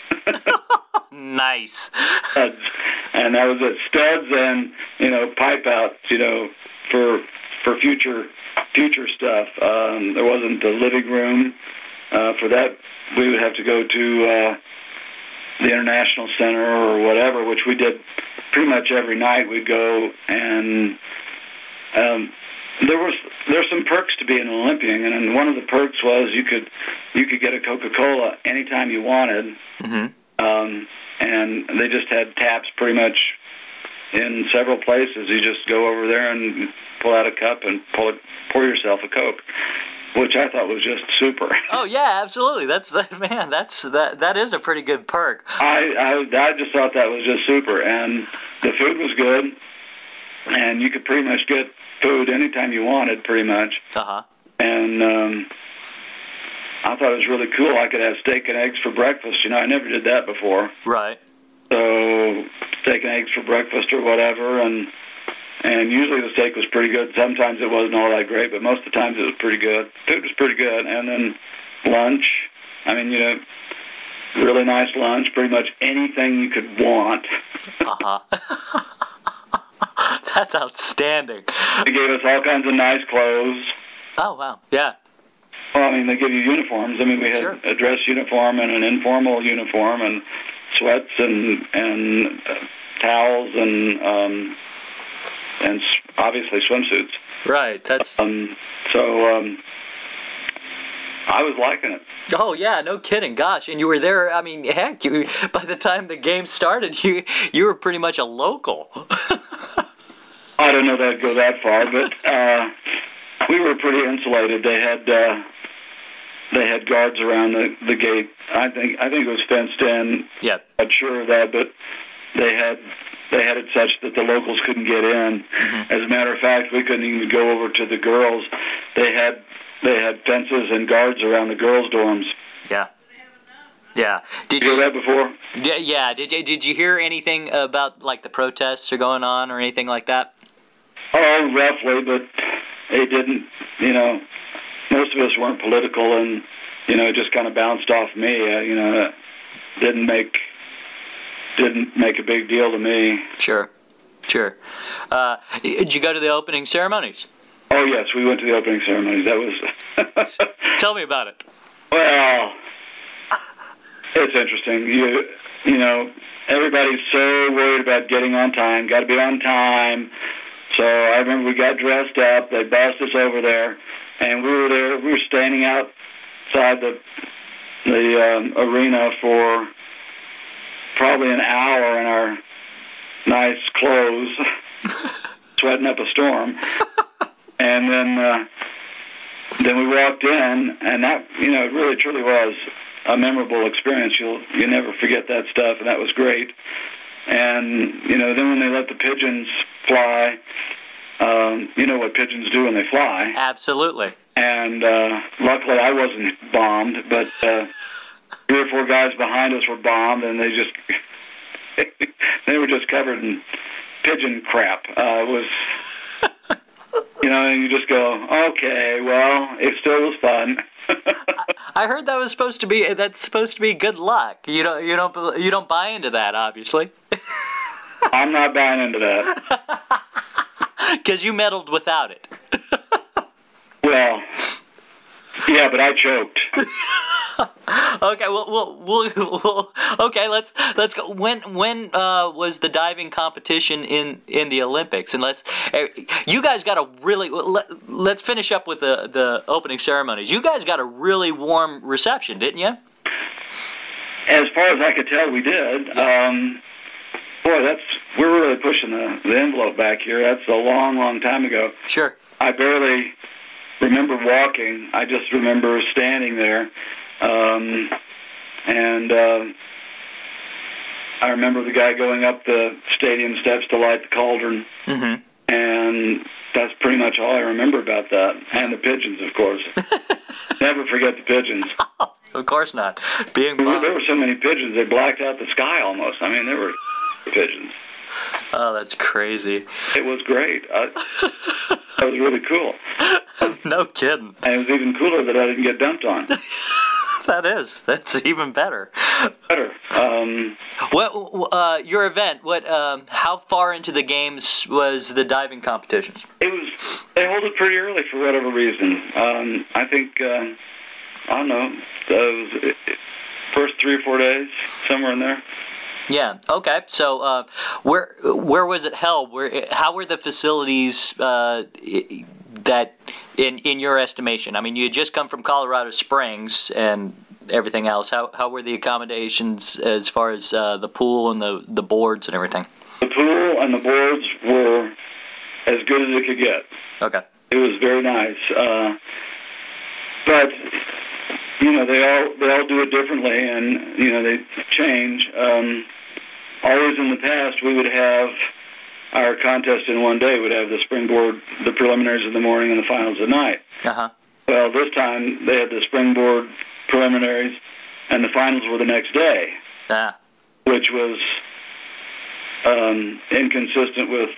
Nice. Studs. And that was it. Studs and, pipe outs, for future stuff. There wasn't the living room. For that, we would have to go to the International Center or whatever, which we did pretty much every night. We'd go, and there's some perks to being an Olympian, and one of the perks was you could get a Coca-Cola anytime you wanted, and they just had taps pretty much in several places. You just go over there and pull out a cup and pour yourself a Coke, which I thought was just super. Oh yeah, absolutely. That is a pretty good perk. I just thought that was just super, and the food was good, and you could pretty much get food anytime you wanted, pretty much. And I thought it was really cool. I could have steak and eggs for breakfast. I never did that before. Right. So steak and eggs for breakfast or whatever, and usually the steak was pretty good. Sometimes it wasn't all that great, but most of the times it was pretty good. Food was pretty good. And then lunch, really nice lunch, pretty much anything you could want. That's outstanding. They gave us all kinds of nice clothes. Oh, wow. Yeah. Well, they give you uniforms. We had a dress uniform and an informal uniform and sweats and towels and obviously swimsuits. Right. That's I was liking it. Oh yeah, no kidding. Gosh, and you were there. Heck, by the time the game started, you were pretty much a local. I don't know that I'd go that far, but we were pretty insulated. They had guards around the gate. I think it was fenced in. Yeah. I'm not sure of that, but they had it such that the locals couldn't get in. As a matter of fact, we couldn't even go over to the girls. They had fences and guards around the girls' dorms. Yeah. Yeah. Did you hear that before? Yeah. Did you hear anything about the protests are going on or anything like that? Oh, roughly, but it didn't. Most of us weren't political, and it just kind of bounced off me. Didn't make a big deal to me. Sure. Did you go to the opening ceremonies? Oh yes, we went to the opening ceremonies. That was. Tell me about it. Well, it's interesting. Everybody's so worried about getting on time. Got to be on time. So I remember we got dressed up. They bussed us over there, and we were there. We were standing outside the arena for probably an hour in our nice clothes, sweating up a storm. And then we walked in, and that it really truly was a memorable experience. You'll never forget that stuff, and that was great. And then when they let the pigeons fly, you know what pigeons do when they fly. Absolutely. And luckily I wasn't bombed, but 3 or 4 guys behind us were bombed, and they were just covered in pigeon crap. It was, and you just go, okay, well, it still was fun. I heard that's supposed to be good luck. You don't buy into that, obviously. I'm not buying into that. Because you meddled without it. Well, yeah, but I choked. Okay, we'll okay. Let's go. When was the diving competition in the Olympics? And you guys got a really. Let's finish up with the opening ceremonies. You guys got a really warm reception, didn't you? As far as I could tell, we did. Yeah. Boy, we're really pushing the envelope back here. That's a long, long time ago. Sure. I barely remember walking. I just remember standing there. And I remember the guy going up the stadium steps to light the cauldron. Mm-hmm. And that's pretty much all I remember about that. And the pigeons, of course. Never forget the pigeons. Of course not. There were so many pigeons, they blacked out the sky almost. There were pigeons. Oh, that's crazy. It was great. That was really cool. No kidding. And it was even cooler that I didn't get dumped on. That's even better. Better. What your event? How far into the games was the diving competitions? They hold it pretty early for whatever reason. I think I don't know. It was first 3 or 4 days, somewhere in there. Yeah. Okay. So, where was it held? How were the facilities that, in your estimation? I mean, you had just come from Colorado Springs and everything else. How were the accommodations as far as the pool and the boards and everything? The pool and the boards were as good as it could get. Okay. It was very nice, but they all do it differently, and they change. Always in the past, we would have our contest in one day. We'd have the springboard, the preliminaries in the morning, and the finals at night. Uh-huh. Well, this time they had the springboard preliminaries, and the finals were the next day, which was inconsistent with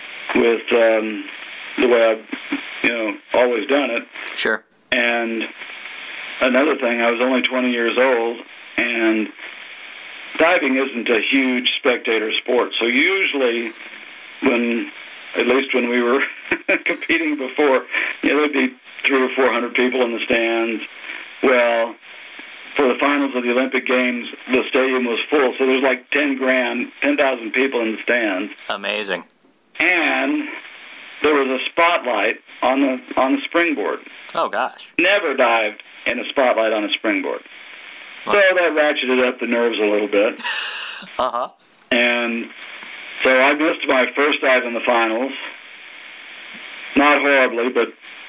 the way I've always done it. Sure. And another thing, I was only 20 years old, and diving isn't a huge spectator sport. So usually, at least when we were competing before, there'd be 300 or 400 people in the stands. Well, for the finals of the Olympic Games, the stadium was full, so there's like 10,000 people in the stands. Amazing. And there was a spotlight on the springboard. Oh gosh. Never dived in a spotlight on a springboard. So that ratcheted up the nerves a little bit. Uh-huh. And so I missed my first dive in the finals. Not horribly, but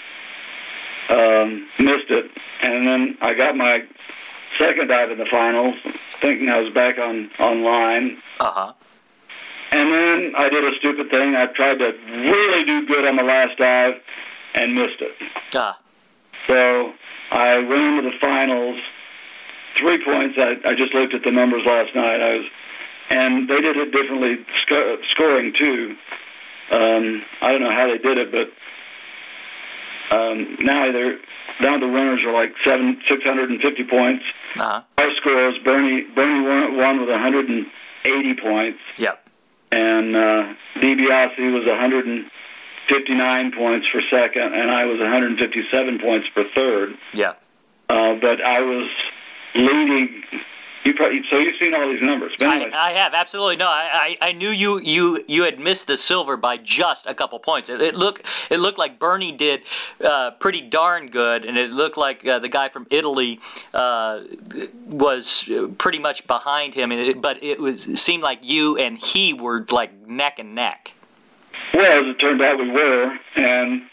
missed it. And then I got my second dive in the finals, thinking I was back online. Uh-huh. And then I did a stupid thing. I tried to really do good on the last dive and missed it. So I went into the finals 3 points. I just looked at the numbers last night. And they did it differently, scoring too. I don't know how they did it, but now the winners are like 650 points. Uh-huh. Our scores, Bernie won with 180 points. Yep. And DiBiase was 159 points for second, and I was 157 points for third. Yeah. But I was leading. So you've seen all these numbers. Anyway. I have, absolutely. No, I knew you had missed the silver by just a couple points. It looked like Bernie did pretty darn good, and it looked like the guy from Italy was pretty much behind him. But it seemed like you and he were like neck and neck. Well, as it turned out, we were, and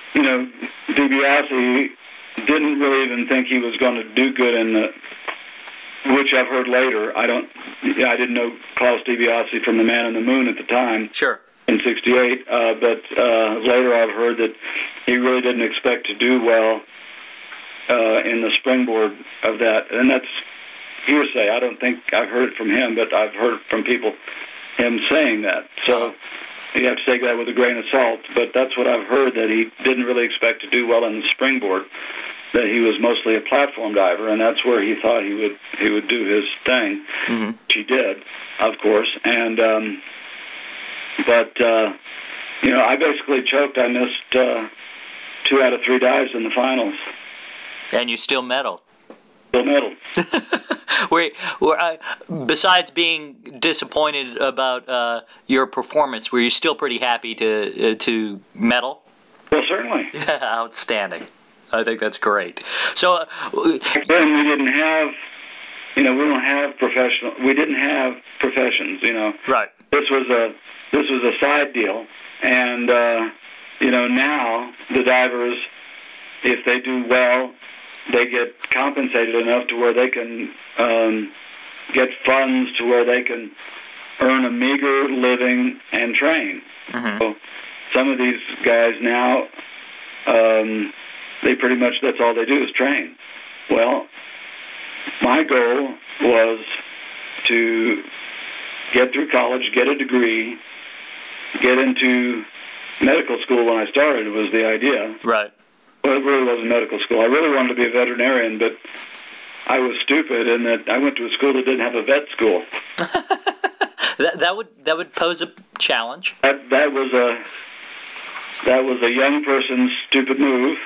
DiBiase didn't really even think he was going to do good in the. Which I've heard later. I didn't know Klaus DiBiase from The Man on the Moon at the time. Sure. In '68, but later I've heard that he really didn't expect to do well in the springboard of that, and that's hearsay. I don't think I've heard it from him, but I've heard from people him saying that. So you have to take that with a grain of salt. But that's what I've heard, that he didn't really expect to do well in the springboard. That he was mostly a platform diver, and that's where he thought he would do his thing. Mm-hmm. Which he did, of course. And I basically choked. I missed 2 out of 3 dives in the finals. And you still medaled. Still medaled. Besides being disappointed about your performance, were you still pretty happy to medal? Well, certainly. Outstanding. I think that's great. So then we didn't have, we don't have professional. We didn't have professions. Right. This was a side deal, and now the divers, if they do well, they get compensated enough to where they can get funds to where they can earn a meager living and train. Mm-hmm. So some of these guys now. They pretty much, that's all they do is train. Well, my goal was to get through college, get a degree, get into medical school when I started was the idea. Right. Well, it really wasn't medical school. I really wanted to be a veterinarian, but I was stupid in that I went to a school that didn't have a vet school. that would pose a challenge. That was a young person's stupid move.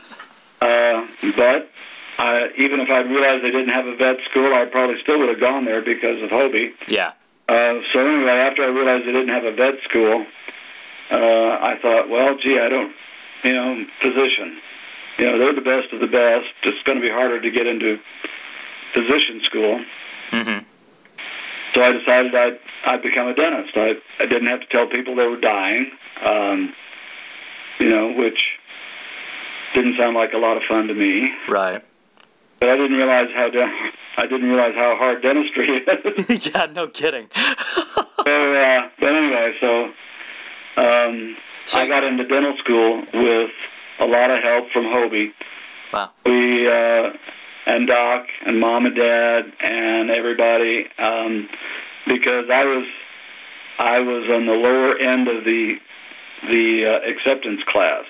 But even if I'd realized they didn't have a vet school, I probably still would have gone there because of Hobie. Yeah. So anyway, after I realized they didn't have a vet school, I thought, well, gee, I don't, physician. They're the best of the best. It's going to be harder to get into physician school. Mm-hmm. So I decided I'd become a dentist. I didn't have to tell people they were dying, which didn't sound like a lot of fun to me. Right. But I didn't realize how hard dentistry is. Yeah, no kidding. But anyway, so I got into dental school with a lot of help from Hobie. Wow. We and Doc and Mom and Dad and everybody, because I was on the lower end of the acceptance class.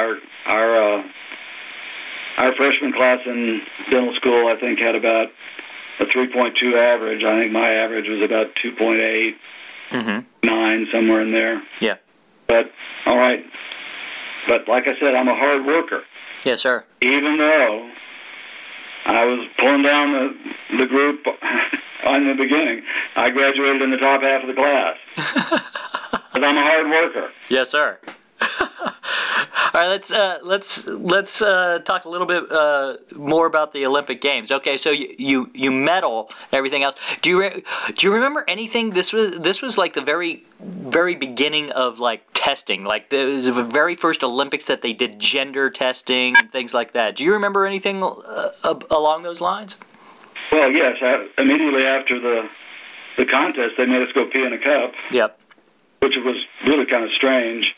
Our freshman class in dental school, I think, had about a 3.2 average. I think my average was about 2.8, 9, somewhere in there. Yeah. But, all right. But like I said, I'm a hard worker. Yes, sir. Even though I was pulling down the group in the beginning, I graduated in the top half of the class. But I'm a hard worker. Yes, sir. All right, let's talk a little bit more about the Olympic Games. Okay, so you medal everything else. Do you remember anything? This was like the very beginning of like testing. Like it was the very first Olympics that they did gender testing and things like that. Do you remember anything along those lines? Well, yes. Immediately after the contest, they made us go pee in a cup. Yep. Which was really kind of strange.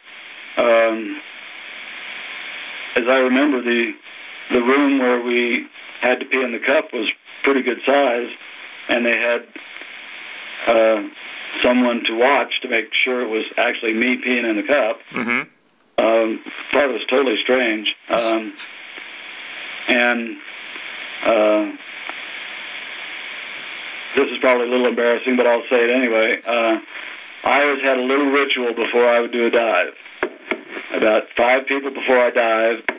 As I remember, the room where we had to pee in the cup was pretty good size, and they had someone to watch to make sure it was actually me peeing in the cup. Mm-hmm. Thought it was totally strange. And this is probably a little embarrassing, but I'll say it anyway. I always had a little ritual before I would do a dive. About 5 people before I dived.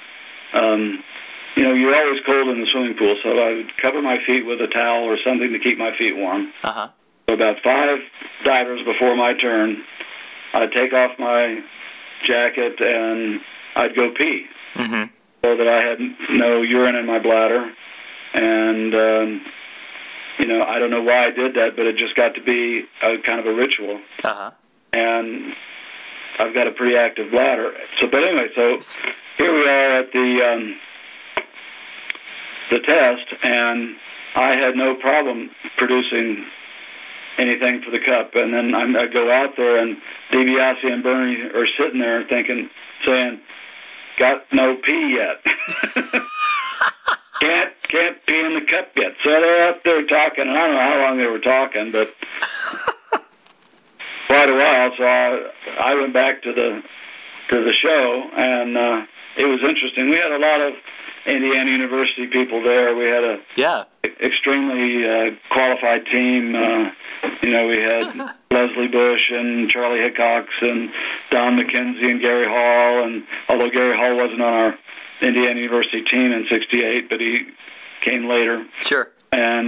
You're always cold in the swimming pool, so I would cover my feet with a towel or something to keep my feet warm. Uh-huh. So about 5 divers before my turn, I'd take off my jacket and I'd go pee. Mm-hmm. So that I had no urine in my bladder. And, I don't know why I did that, but it just got to be a kind of a ritual. Uh-huh. And I've got a pretty active bladder. But anyway, so here we are at the test, and I had no problem producing anything for the cup. And then I go out there, and DiBiase and Bernie are sitting there saying, "Got no pee yet." Can't pee in the cup yet. So they're out there talking, and I don't know how long they were talking, but quite a while. So I went back to the show, and it was interesting. We had a lot of Indiana University people there. We had a extremely qualified team. We had Leslie Bush and Charlie Hickox and Don McKenzie and Gary Hall. And although Gary Hall wasn't on our Indiana University team in '68, but he came later. Sure. And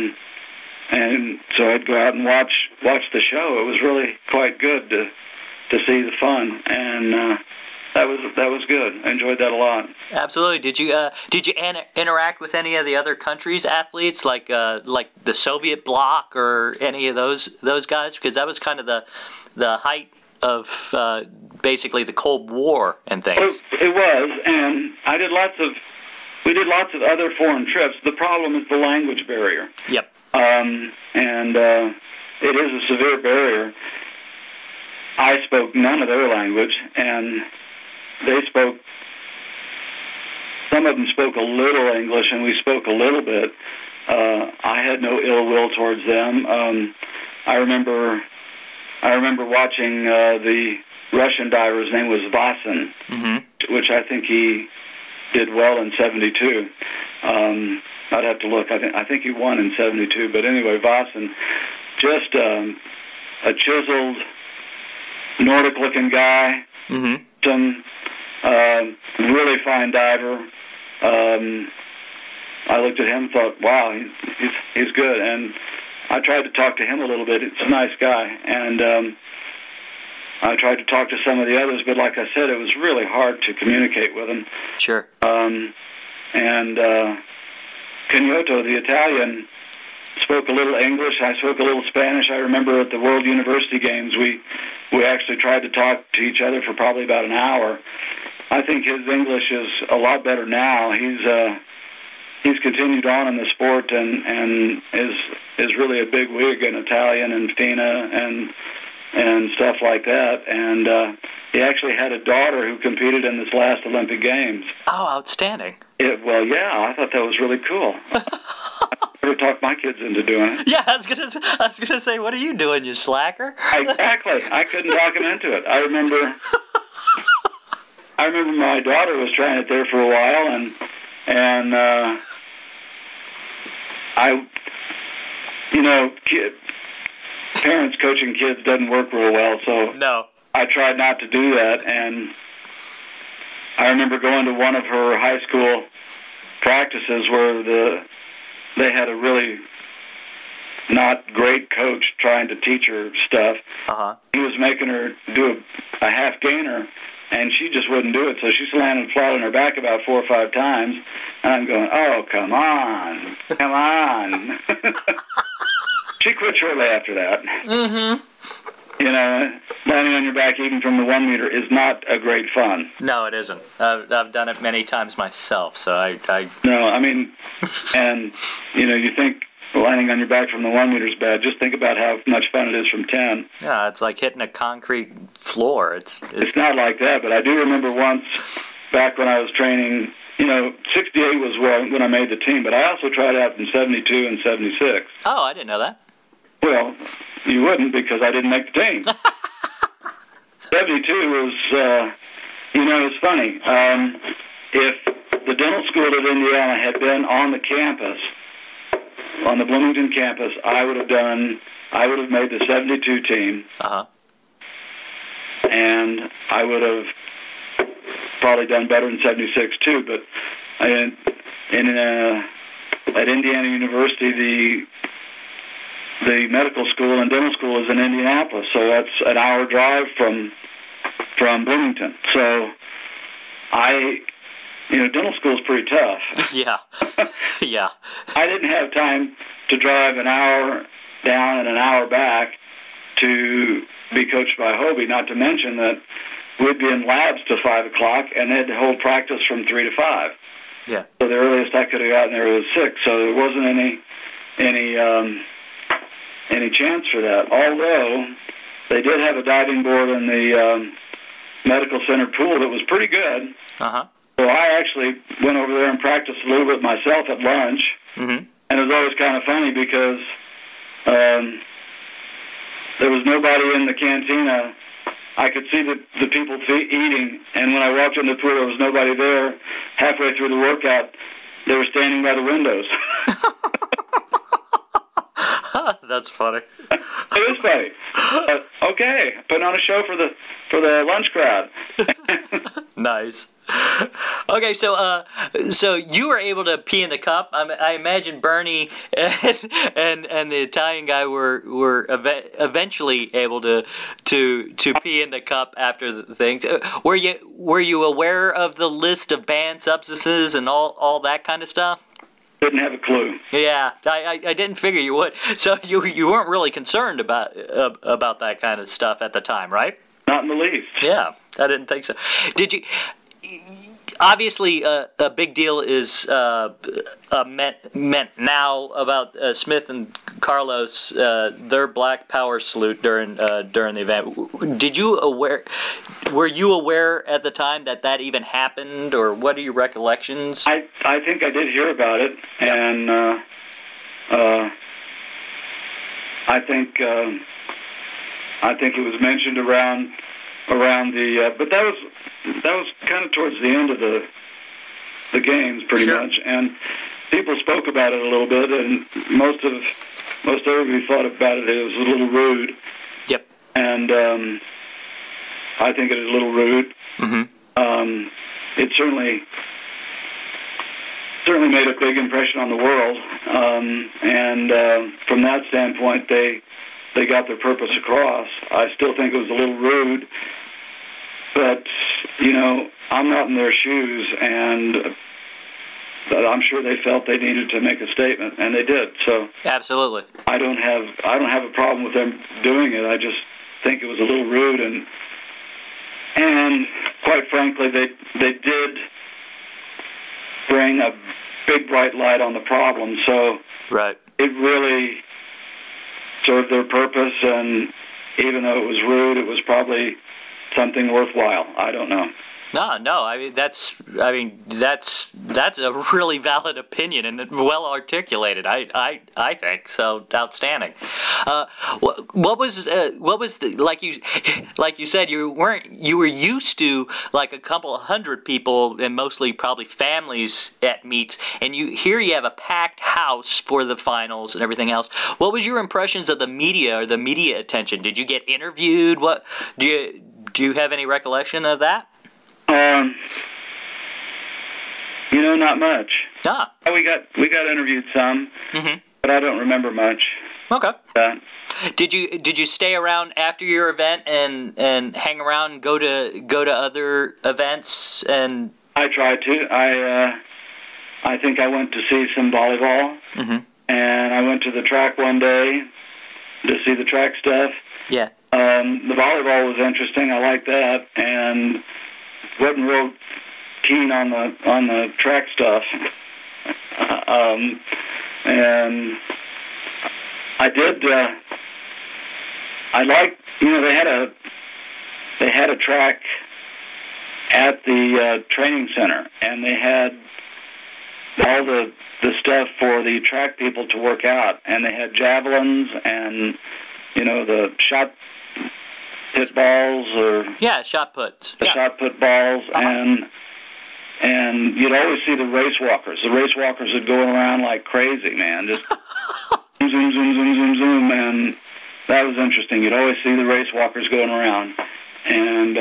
so I'd go out and watch the show. It was really quite good to see the fun, and that was good. I enjoyed that a lot. Absolutely. Did you interact with any of the other countries' athletes, like the Soviet bloc or any of those guys? Because that was kind of the height of basically the Cold War and things. It was, and we did lots of other foreign trips. The problem is the language barrier. Yep. And it is a severe barrier. I spoke none of their language, and some of them spoke a little English, and we spoke a little bit. I had no ill will towards them. I remember I remember watching the Russian diver. His name was Vasin, which I think he did well in 72. I'd have to look. I think he won in 72. But anyway, Vasin, just a chiseled, Nordic-looking guy. Some really fine diver. I looked at him and thought, wow, he's good. And I tried to talk to him a little bit. It's a nice guy. And I tried to talk to some of the others, but like I said, it was really hard to communicate with them. Sure. And Canioto, the Italian, spoke a little English. I spoke a little Spanish. I remember at the World University Games, we actually tried to talk to each other for probably about an hour. I think his English is a lot better now. He's continued on in the sport and is really a big wig in Italian and FINA and stuff like that. And he actually had a daughter who competed in this last Olympic Games. Oh, outstanding. Well, yeah, I thought that was really cool. I never talked my kids into doing it. Yeah, I was gonna say, what are you doing, you slacker? Exactly. I couldn't talk him into it. I remember my daughter was trying it there for a while, and parents coaching kids doesn't work real well, so no. I tried not to do that. And I remember going to one of her high school practices where they had a really not great coach trying to teach her stuff. He was making her do a half gainer, and she just wouldn't do it, so she landed flat on her back about 4 or 5 times, and I'm going, oh, come on. She quit shortly after that. Landing on your back even from the 1 meter is not a great fun. No, it isn't. I've done it many times myself, so I... No, I mean, and, you think landing on your back from the 1 meter is bad. Just think about how much fun it is from 10. Yeah, it's like hitting a concrete floor. It's not like that, but I do remember once, back when I was training, 68 was when I made the team, but I also tried out in 72 and 76. Oh, I didn't know that. Well, you wouldn't because I didn't make the team. 72 was, it's funny. If the dental school at Indiana had been on the campus, on the Bloomington campus, I would have made the 72 team. And I would have probably done better in 76 too. But at Indiana University, the medical school and dental school is in Indianapolis, so that's an hour drive from Bloomington. So dental school is pretty tough. Yeah. Yeah. I didn't have time to drive an hour down and an hour back to be coached by Hobie, not to mention that we'd be in labs till 5 o'clock, and they'd hold practice from 3 to 5. Yeah. So the earliest I could have gotten there was 6, so there wasn't any chance for that. Although they did have a diving board in the medical center pool that was pretty good. So I actually went over there and practiced a little bit myself at lunch. And it was always kind of funny because there was nobody in the cantina. I could see the people eating, and when I walked in the pool, there was nobody there. Halfway through the workout, they were standing by the windows. That's funny. It is funny. Okay, putting on a show for the lunch crowd. Nice. Okay, so you were able to pee in the cup. I imagine Bernie and the Italian guy were eventually able to pee in the cup after the things. Were you aware of the list of banned substances and all that kind of stuff? Didn't have a clue. Yeah, I didn't figure you would. So you weren't really concerned about that kind of stuff at the time, right? Not in the least. Yeah, I didn't think so. Did you? Obviously, a big deal is meant now about Smith and Carlos, their Black Power salute during the event. Were you aware at the time that even happened, or what are your recollections? I think I did hear about it, and I think I think it was mentioned around the, but that was kind of towards the end of the games, pretty much, and people spoke about it a little bit, and most everybody thought about it. It was a little rude. Yep. And I think it is a little rude. Mm-hmm. It certainly made a big impression on the world, and from that standpoint, they got their purpose across. I still think it was a little rude, but I'm not in their shoes, and I'm sure they felt they needed to make a statement, and they did. So absolutely, I don't have a problem with them doing it. I just think it was a little rude, and quite frankly, they did bring a big bright light on the problem. So right, it really served their purpose, and even though it was rude, it was probably something worthwhile. I don't know. No. I mean, that's a really valid opinion and well articulated. I think so. Outstanding. What was the like you said, you were used to like a couple of hundred people and mostly probably families at meets, and you have a packed house for the finals and everything else. What was your impressions of the media or the media attention? Did you get interviewed? What do you have any recollection of that? Not much. Ah. We got interviewed some, mm-hmm. but I don't remember much. Okay. Did you stay around after your event and hang around and go to other events? And I tried to. I think I went to see some volleyball, mm-hmm. and I went to the track one day to see the track stuff. Yeah. The volleyball was interesting. I liked that, and wasn't real keen on the track stuff. And I did. I liked. They had a track at the training center, and they had all the stuff for the track people to work out, and they had javelins and the shot put balls shot puts. Shot put balls, uh-huh. and you'd always see the race walkers. The race walkers would go around like crazy, man, just zoom, zoom, zoom, zoom, zoom, zoom, and that was interesting. You'd always see the race walkers going around, and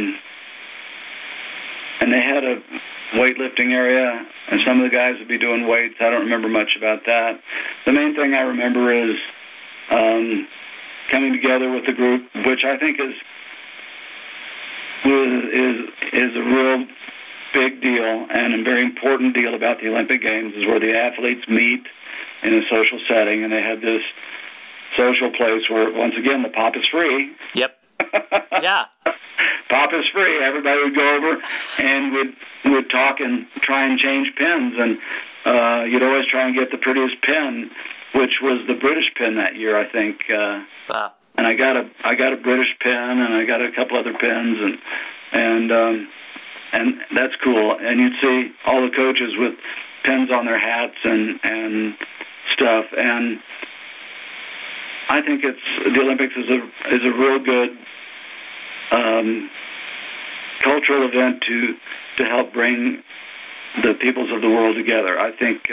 they had a weightlifting area, and some of the guys would be doing weights. I don't remember much about that. The main thing I remember is coming together with the group, which I think is a real big deal and a very important deal about the Olympic Games, is where the athletes meet in a social setting, and they have this social place where, once again, the pop is free. Yep. Yeah. Pop is free. Everybody would go over and would talk and try and change pins, and you'd always try and get the prettiest pin, which was the British pin that year, I think. Wow. And I got a British pin, and I got a couple other pins, and that's cool. And you'd see all the coaches with pins on their hats and stuff. And I think the Olympics is a real good cultural event to help bring the peoples of the world together. I think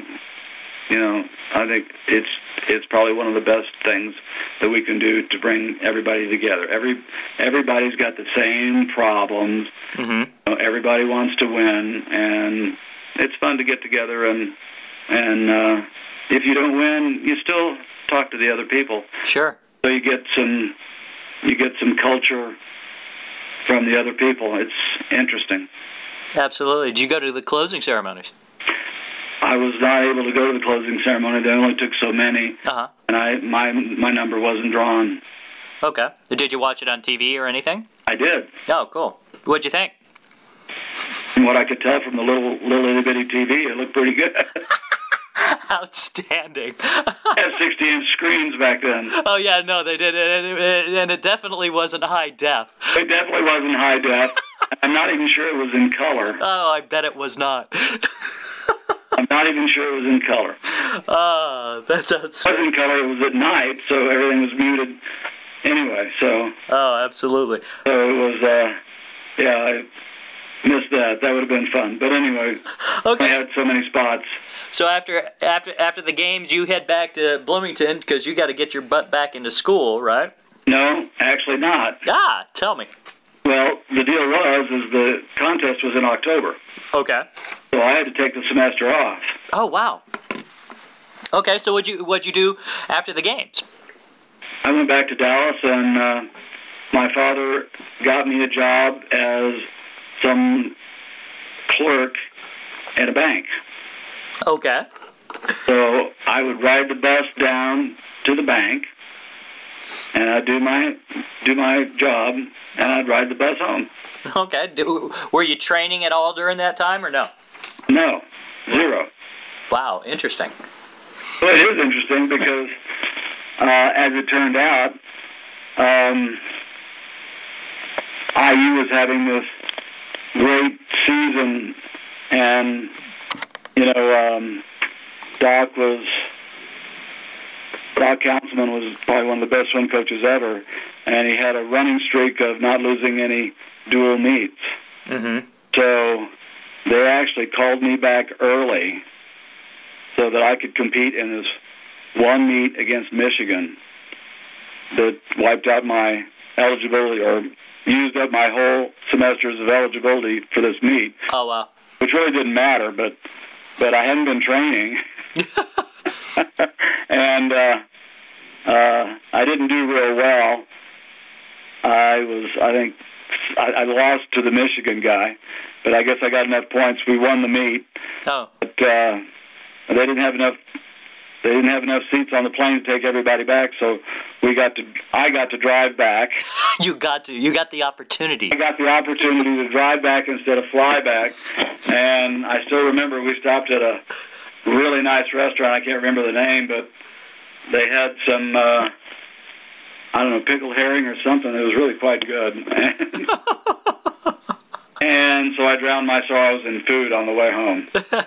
I think it's probably one of the best things that we can do to bring everybody together. Everybody's got the same problems. Mm-hmm. Everybody wants to win, and it's fun to get together. And if you don't win, you still talk to the other people. Sure. So you get some culture from the other people. It's interesting. Absolutely. Did you go to the closing ceremonies? I was not able to go to the closing ceremony. They only took so many, uh-huh. and my number wasn't drawn. Okay. Did you watch it on TV or anything? I did. Oh, cool. What'd you think? From what I could tell from the little itty bitty TV, it looked pretty good. Outstanding. They had 60-inch screens back then. Oh yeah, no, they did, and it definitely wasn't high def. It definitely wasn't high def. I'm not even sure it was in color. Oh, I bet it was not. I'm not even sure it was in color. That's outstanding. It was in color. It was at night, so everything was muted anyway, so. Oh, absolutely. So it was, yeah, I missed that. That would have been fun. But anyway, Okay. I had so many spots. So after the games, you head back to Bloomington because you got to get your butt back into school, right? No, actually not. Ah, tell me. Well, the deal is the contest was in October. Okay. So I had to take the semester off. Oh, wow. Okay, so what'd you do after the games? I went back to Dallas, and my father got me a job as some clerk at a bank. Okay. So I would ride the bus down to the bank, and I'd do my job, and I'd ride the bus home. Okay. Were you training at all during that time, or no? No, zero. Wow, interesting. Well, it is interesting because, as it turned out, IU was having this great season, and Doc Councilman was probably one of the best swim coaches ever, and he had a running streak of not losing any dual meets. Mm-hmm. So they actually called me back early so that I could compete in this one meet against Michigan that wiped out my eligibility, or used up my whole semesters of eligibility for this meet. Oh, wow. Which really didn't matter, but I hadn't been training. And I didn't do real well. I lost to the Michigan guy, but I guess I got enough points. We won the meet. Oh. But they didn't have enough seats on the plane to take everybody back, so I got to drive back. You got the opportunity. I got the opportunity to drive back instead of fly back, and I still remember we stopped at a really nice restaurant. I can't remember the name, but they had some, pickled herring or something. It was really quite good. And so I drowned my sorrows in food on the way home.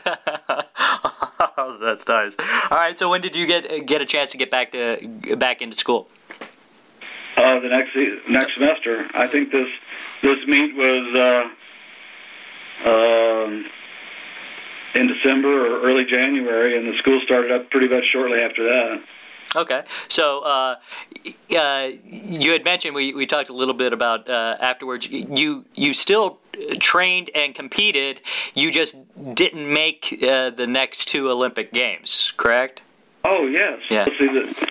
Oh, that's nice. All right, so when did you get a chance to get back into school? The next semester. I think this meet was in December or early January, and the school started up pretty much shortly after that. Okay, so you had mentioned, we talked a little bit about afterwards, you still trained and competed, you just didn't make the next two Olympic Games, correct? Oh, yes. Yeah. See,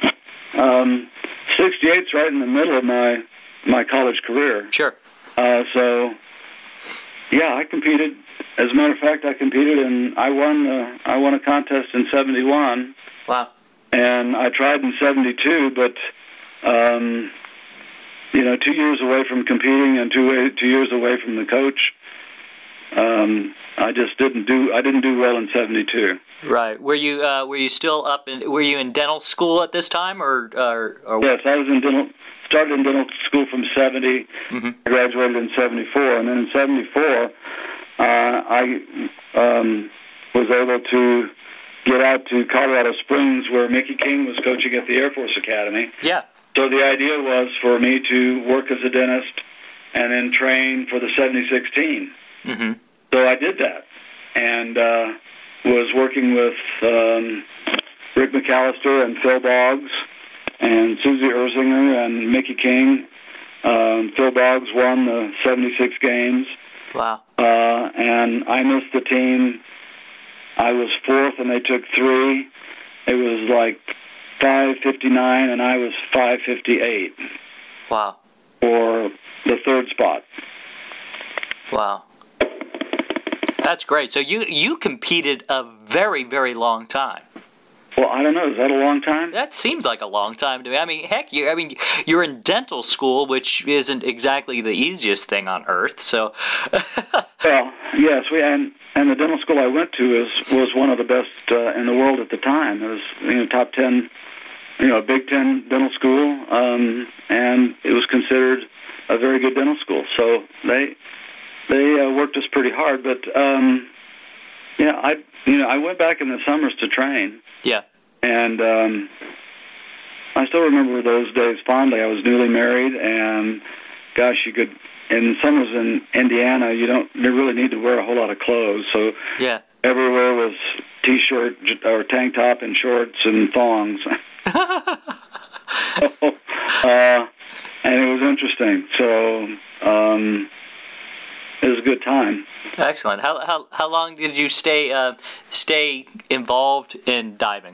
68's right in the middle of my college career. Sure. So, yeah, I competed. As a matter of fact, I competed, and I won a contest in 71. Wow. And I tried in 72, but 2 years away from competing and 2 years away from the coach, I didn't do well in 72. Right. Were you still were you in dental school at this time, or? Yes, I was started in dental school from 70. Mm-hmm. I graduated in 74, and then in 74, I was able to get out to Colorado Springs, where Mickey King was coaching at the Air Force Academy. Yeah. So the idea was for me to work as a dentist and then train for the 76 team. Mm-hmm. So I did that, and was working with Rick McAllister and Phil Boggs and Susie Erzinger and Mickey King. Phil Boggs won the 76 games. Wow. And I missed the team. I was fourth, and they took 3. It was like 5:59, and I was 5:58. Wow. For the third spot. Wow. That's great. So you competed a very, very long time. Well, I don't know. Is that a long time? That seems like a long time to me. I mean, heck, you're in dental school, which isn't exactly the easiest thing on earth. So. Well, yes, and the dental school I went to was one of the best in the world at the time. It was top 10, Big Ten dental school, and it was considered a very good dental school. So they worked us pretty hard, but I went back in the summers to train. Yeah. And I still remember those days fondly. I was newly married, and gosh, you could. In summers in Indiana, you really need to wear a whole lot of clothes. So yeah, everywhere was t-shirt or tank top and shorts and thongs. And it was interesting. So it was a good time. Excellent. How long did you stay involved in diving?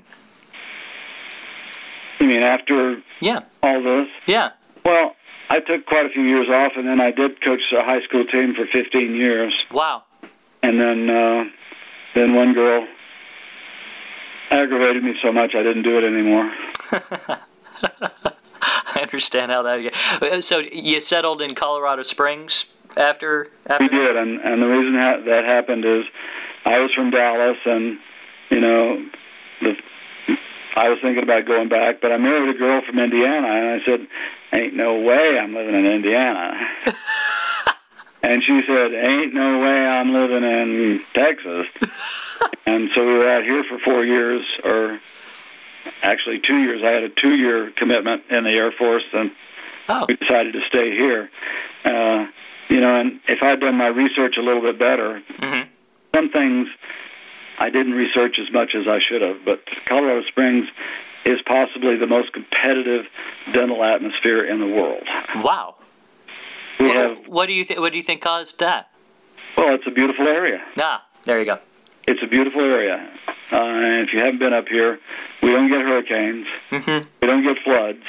You mean after all this? Yeah. Well, I took quite a few years off, and then I did coach a high school team for 15 years. Wow. And then one girl aggravated me so much I didn't do it anymore. I understand how that. So you settled in Colorado Springs after? We did, and the reason that happened is I was from Dallas, and I was thinking about going back, but I married a girl from Indiana, and I said, ain't no way I'm living in Indiana. And she said, ain't no way I'm living in Texas. And so we were out here for 4 years, or actually 2 years. I had a 2-year commitment in the Air Force, and we decided to stay here. And if I'd done my research a little bit better, some things I didn't research as much as I should have, but Colorado Springs is possibly the most competitive dental atmosphere in the world. Wow. What do you think caused that? Well, it's a beautiful area. There you go. It's a beautiful area. And if you haven't been up here, we don't get hurricanes. We don't get floods.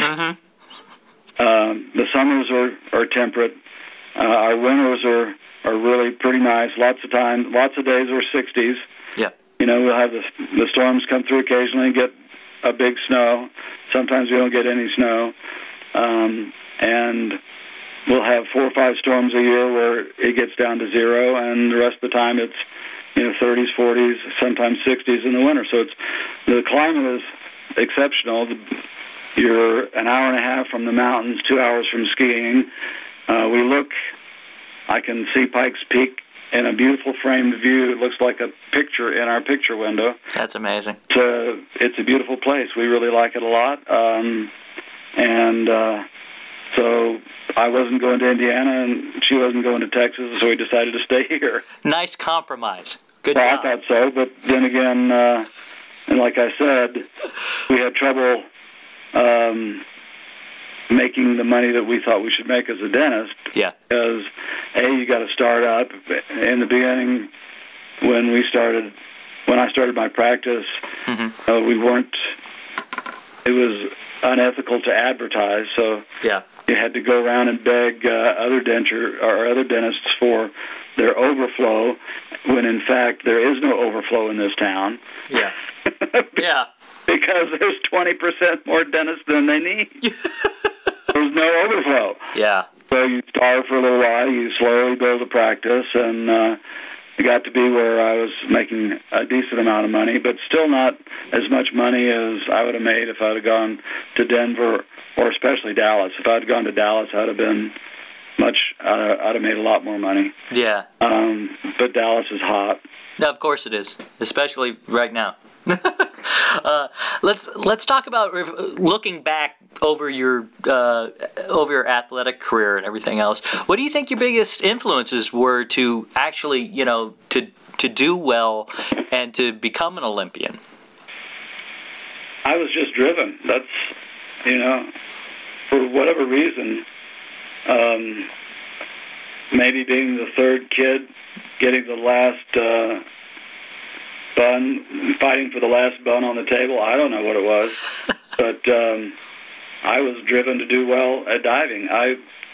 The summers are temperate. Our winters are really pretty nice. Lots of days are 60s. Yeah. We'll have the storms come through occasionally and get a big snow. Sometimes we don't get any snow. And we'll have 4 or 5 storms a year where it gets down to 0, and the rest of the time it's 30s, 40s, sometimes 60s in the winter. So the climate is exceptional. You're an hour and a half from the mountains, 2 hours from skiing. I can see Pikes Peak in a beautiful framed view. It looks like a picture in our picture window. That's amazing. It's a beautiful place. We really like it a lot. So I wasn't going to Indiana, and she wasn't going to Texas, so we decided to stay here. Nice compromise. Good job. I thought so, but then again, and like I said, we had trouble making the money that we thought we should make as a dentist. Yeah. Because, you got to start up. In the beginning, when I started my practice, it was unethical to advertise, so yeah. You had to go around and beg other dentists for their overflow, when in fact there is no overflow in this town. Yeah. Yeah. Because there's 20% more dentists than they need. There's no overflow. Yeah. So you starve for a little while, you slowly build a practice, and it got to be where I was making a decent amount of money, but still not as much money as I would have made if I had gone to Denver, or especially Dallas. If I had gone to Dallas, I'd have made a lot more money. Yeah. But Dallas is hot. No, of course it is, especially right now. Let's talk about looking back over your athletic career and everything else. What do you think your biggest influences were to actually, to do well and to become an Olympian? I was just driven. That's, for whatever reason, maybe being the third kid, getting the last bun, fighting for the last bun on the table. I don't know what it was, but I was driven to do well at diving. I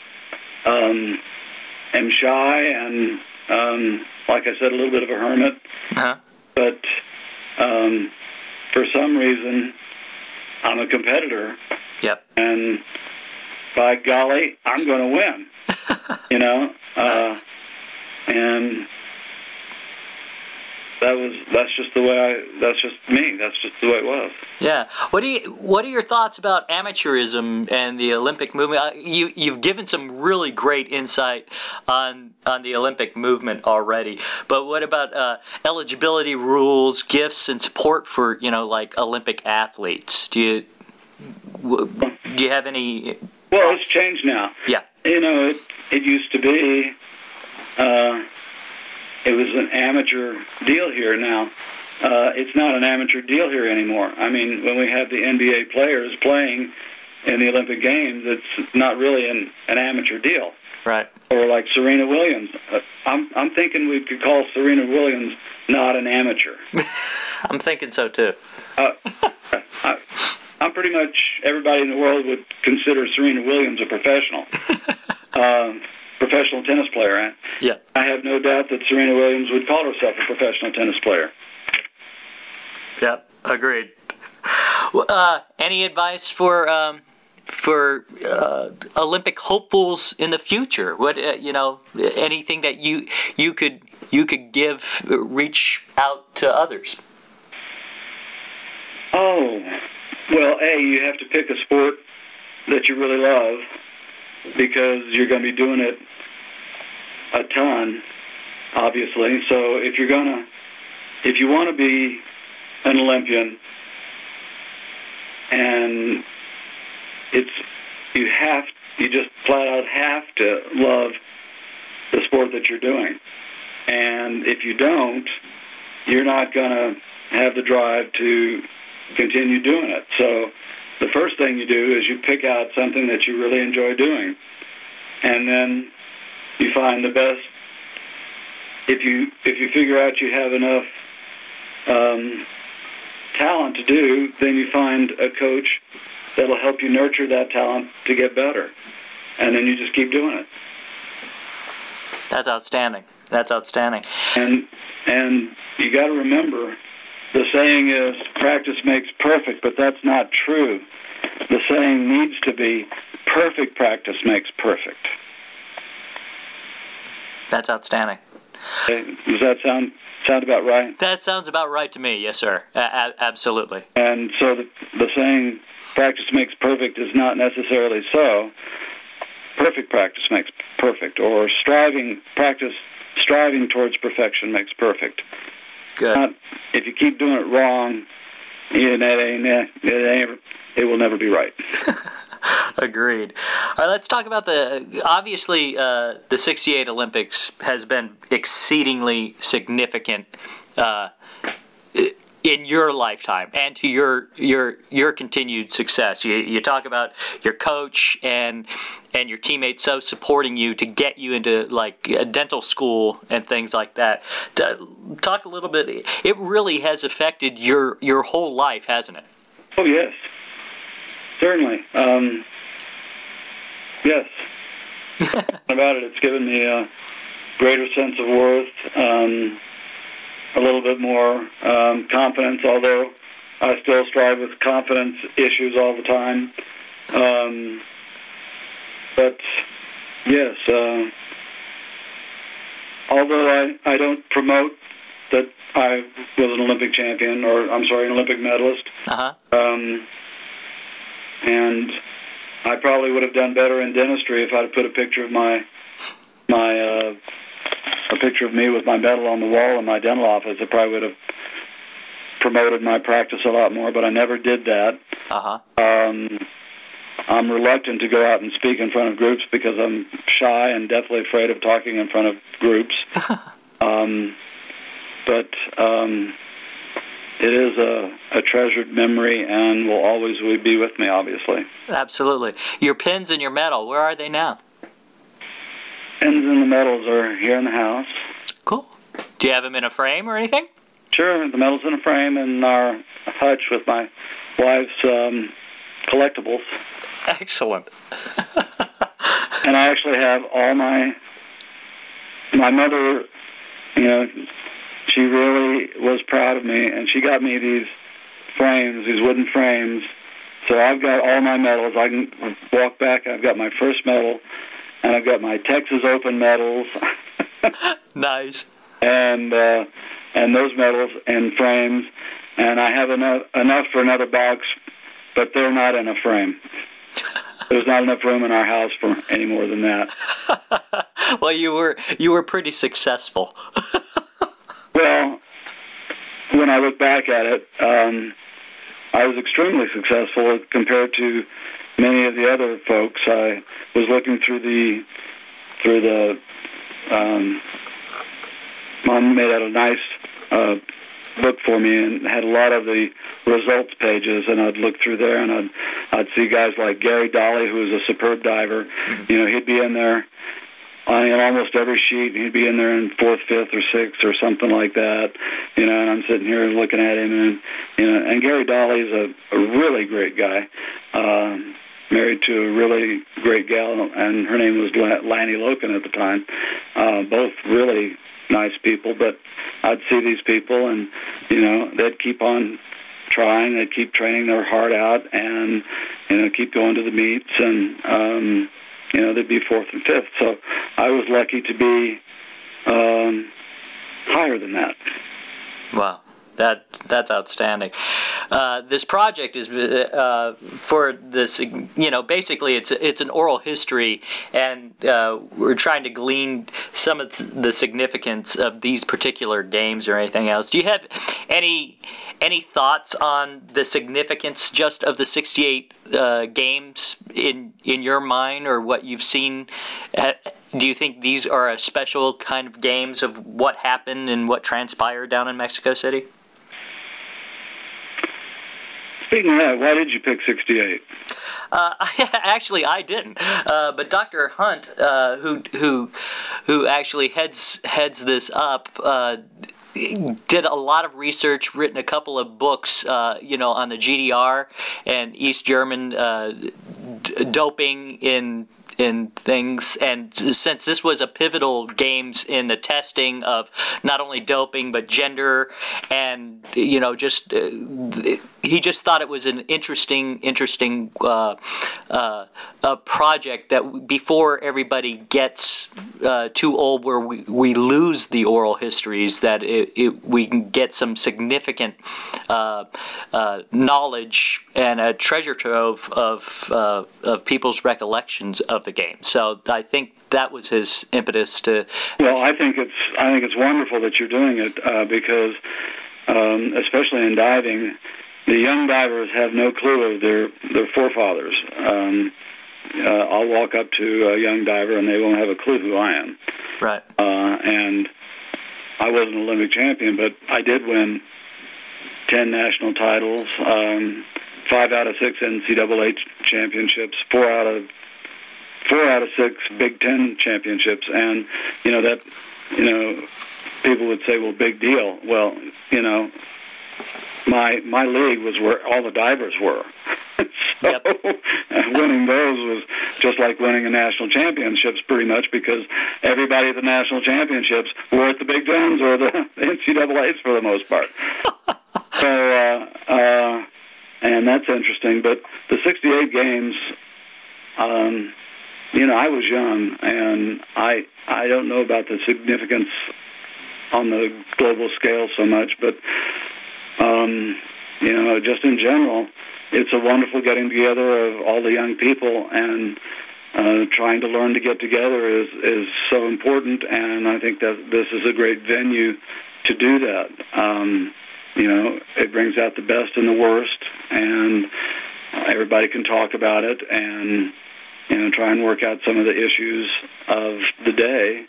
am shy and, like I said, a little bit of a hermit. Uh-huh. But for some reason, I'm a competitor. Yep. And by golly, I'm going to win. Nice. And that's just me. That's just the way it was. Yeah. What are your thoughts about amateurism and the Olympic movement? You've given some really great insight on the Olympic movement already. But what about eligibility rules, gifts, and support for like Olympic athletes? Do you have any? Well, it's changed now. Yeah. It used to be, it was an amateur deal here now. It's not an amateur deal here anymore. I mean, when we have the NBA players playing in the Olympic Games, it's not really an amateur deal. Right. Or like Serena Williams. I'm thinking we could call Serena Williams not an amateur. I'm thinking so too. I'm pretty much, everybody in the world would consider Serena Williams a professional. Professional tennis player. Right? Yeah. I have no doubt that Serena Williams would call herself a professional tennis player. Yep, agreed. Any advice for Olympic hopefuls in the future? What anything that you could reach out to others? Oh, well, you have to pick a sport that you really love, because you're going to be doing it a ton, obviously. So if you want to be an Olympian, and you just flat out have to love the sport that you're doing. And if you don't, you're not going to have the drive to continue doing it. So the first thing you do is you pick out something that you really enjoy doing. And then you find the best. If you figure out you have enough talent to do, then you find a coach that'll help you nurture that talent to get better. And then you just keep doing it. That's outstanding. And you got to remember, the saying is practice makes perfect, but that's not true. The saying needs to be perfect practice makes perfect. That's outstanding. Okay. Does that sound about right? That sounds about right to me. Yes, sir. Absolutely. And so the saying practice makes perfect is not necessarily so. Perfect practice makes perfect, or striving towards perfection makes perfect. Good. If you keep doing it wrong, it will never be right. Agreed. All right, let's talk about obviously the 68 Olympics has been exceedingly significant in your lifetime and to your continued success. You talk about your coach and your teammates so supporting you to get you into like a dental school and things like that. Talk a little bit. It really has affected your whole life, hasn't it? Oh yes, certainly. Yes. About it, it's given me a greater sense of worth. A little bit more confidence, although I still strive with confidence issues all the time. But yes, although I don't promote that I was an Olympic champion, or an Olympic medalist. And I probably would have done better in dentistry if I'd put a picture of a picture of me with my medal on the wall in my dental office. It probably would have promoted my practice a lot more, but I never did that. I'm reluctant to go out and speak in front of groups because I'm shy and deathly afraid of talking in front of groups. But it is a treasured memory and will always be with me, obviously. Absolutely. Your pins and your medal, where are they now? Pins and the medals are here in the house. Cool. Do you have them in a frame or anything? Sure. The medal's in a frame in our hutch with my wife's collectibles. Excellent. And I actually have all my mother, she really was proud of me, and she got me these frames, these wooden frames. So I've got all my medals. I can walk back. I've got my first medal, and I've got my Texas Open medals. Nice. And those medals and frames, and I have enough for another box, but they're not in a frame. There's not enough room in our house for any more than that. Well, you were pretty successful. Well, when I look back at it, I was extremely successful compared to many of the other folks. I was looking through the Mom made out a nice book for me and had a lot of the results pages, and I'd look through there and I'd see guys like Gary Dolly, who was a superb diver. You know, he'd be in there in almost every sheet. He'd be in there in 4th, 5th, or 6th or something like that. You know, and I'm sitting here looking at him, and and Gary Dolly's a really great guy. Married to a really great gal, and her name was Lanny Loken at the time. Both really nice people, but I'd see these people, and they'd keep on trying. They'd keep training their heart out, and keep going to the meets, and they'd be 4th and 5th. So I was lucky to be higher than that. Wow. That's outstanding. This project is for this. Basically, it's an oral history, and we're trying to glean some of the significance of these particular games or anything else. Do you have any thoughts on the significance just of the 68 games in your mind, or what you've seen? Do you think these are a special kind of games of what happened and what transpired down in Mexico City? Speaking of that, why did you pick 68? Actually, I didn't. But Dr. Hunt, who actually heads this up, did a lot of research, written a couple of books, on the GDR and East German doping in things, and since this was a pivotal games in the testing of not only doping but gender, and he just thought it was an interesting project that before everybody gets too old where we lose the oral histories, that we can get some significant knowledge and a treasure trove of people's recollections of the game. So I think that was his impetus to. Well, I think it's wonderful that you're doing it because, especially in diving, the young divers have no clue of their forefathers. I'll walk up to a young diver and they won't have a clue who I am. Right. And I wasn't an Olympic champion, but I did win 10 national titles, 5 out of 6 NCAA championships, 4 out of 6 Big Ten championships, and people would say, well, big deal. Well, my league was where all the divers were. So yep. Winning those was just like winning a national championships, pretty much, because everybody at the national championships were at the Big Tens or the NCAAs for the most part. So, and that's interesting. But the 68 games, I was young, and I don't know about the significance on the global scale so much, but just in general, it's a wonderful getting together of all the young people, and trying to learn to get together is so important, and I think that this is a great venue to do that. It brings out the best and the worst, and everybody can talk about it and try and work out some of the issues of the day.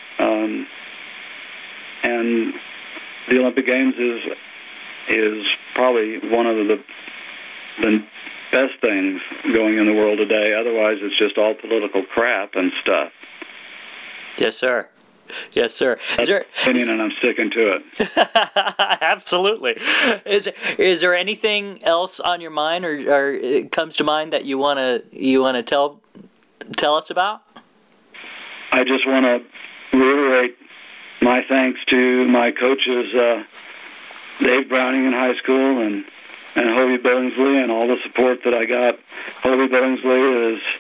And the Olympic Games is probably one of the best things going in the world today. Otherwise, it's just all political crap and stuff. Yes, sir. Yes, sir. That's my opinion, and I'm sticking to it. Absolutely. Is there anything else on your mind, or it comes to mind that you wanna tell us about? I just want to reiterate my thanks to my coaches, Dave Browning in high school, and Hobie Billingsley, and all the support that I got. Hobie Billingsley is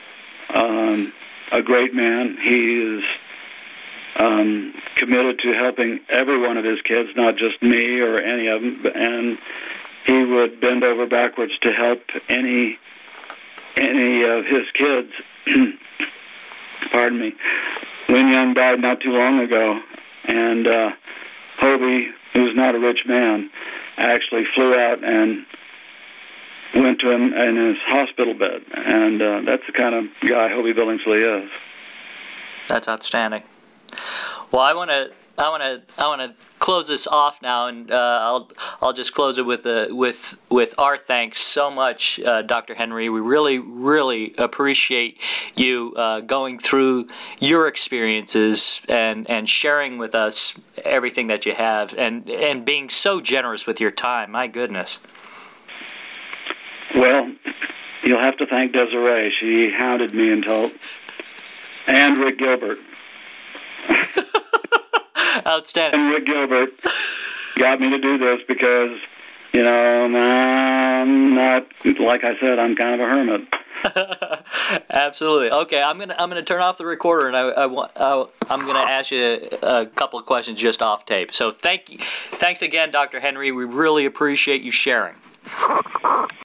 a great man. He is committed to helping every one of his kids, not just me or any of them, and he would bend over backwards to help any of his kids. Pardon me. Lin Young died not too long ago, and Hobie, who's not a rich man, actually flew out and went to him in his hospital bed, and that's the kind of guy Hobie Billingsley is. That's outstanding. Well, I want to close this off now, and I'll just close it with our thanks so much, Dr. Henry. We really appreciate you going through your experiences and sharing with us everything that you have, and being so generous with your time. My goodness. Well, you'll have to thank Desiree. She hounded me and Rick Gilbert. Outstanding. And Rick Gilbert got me to do this because, I'm not, like I said, I'm kind of a hermit. Absolutely. Okay, I'm gonna turn off the recorder, and I'm gonna ask you a couple of questions just off tape. So thanks again, Dr. Henry. We really appreciate you sharing.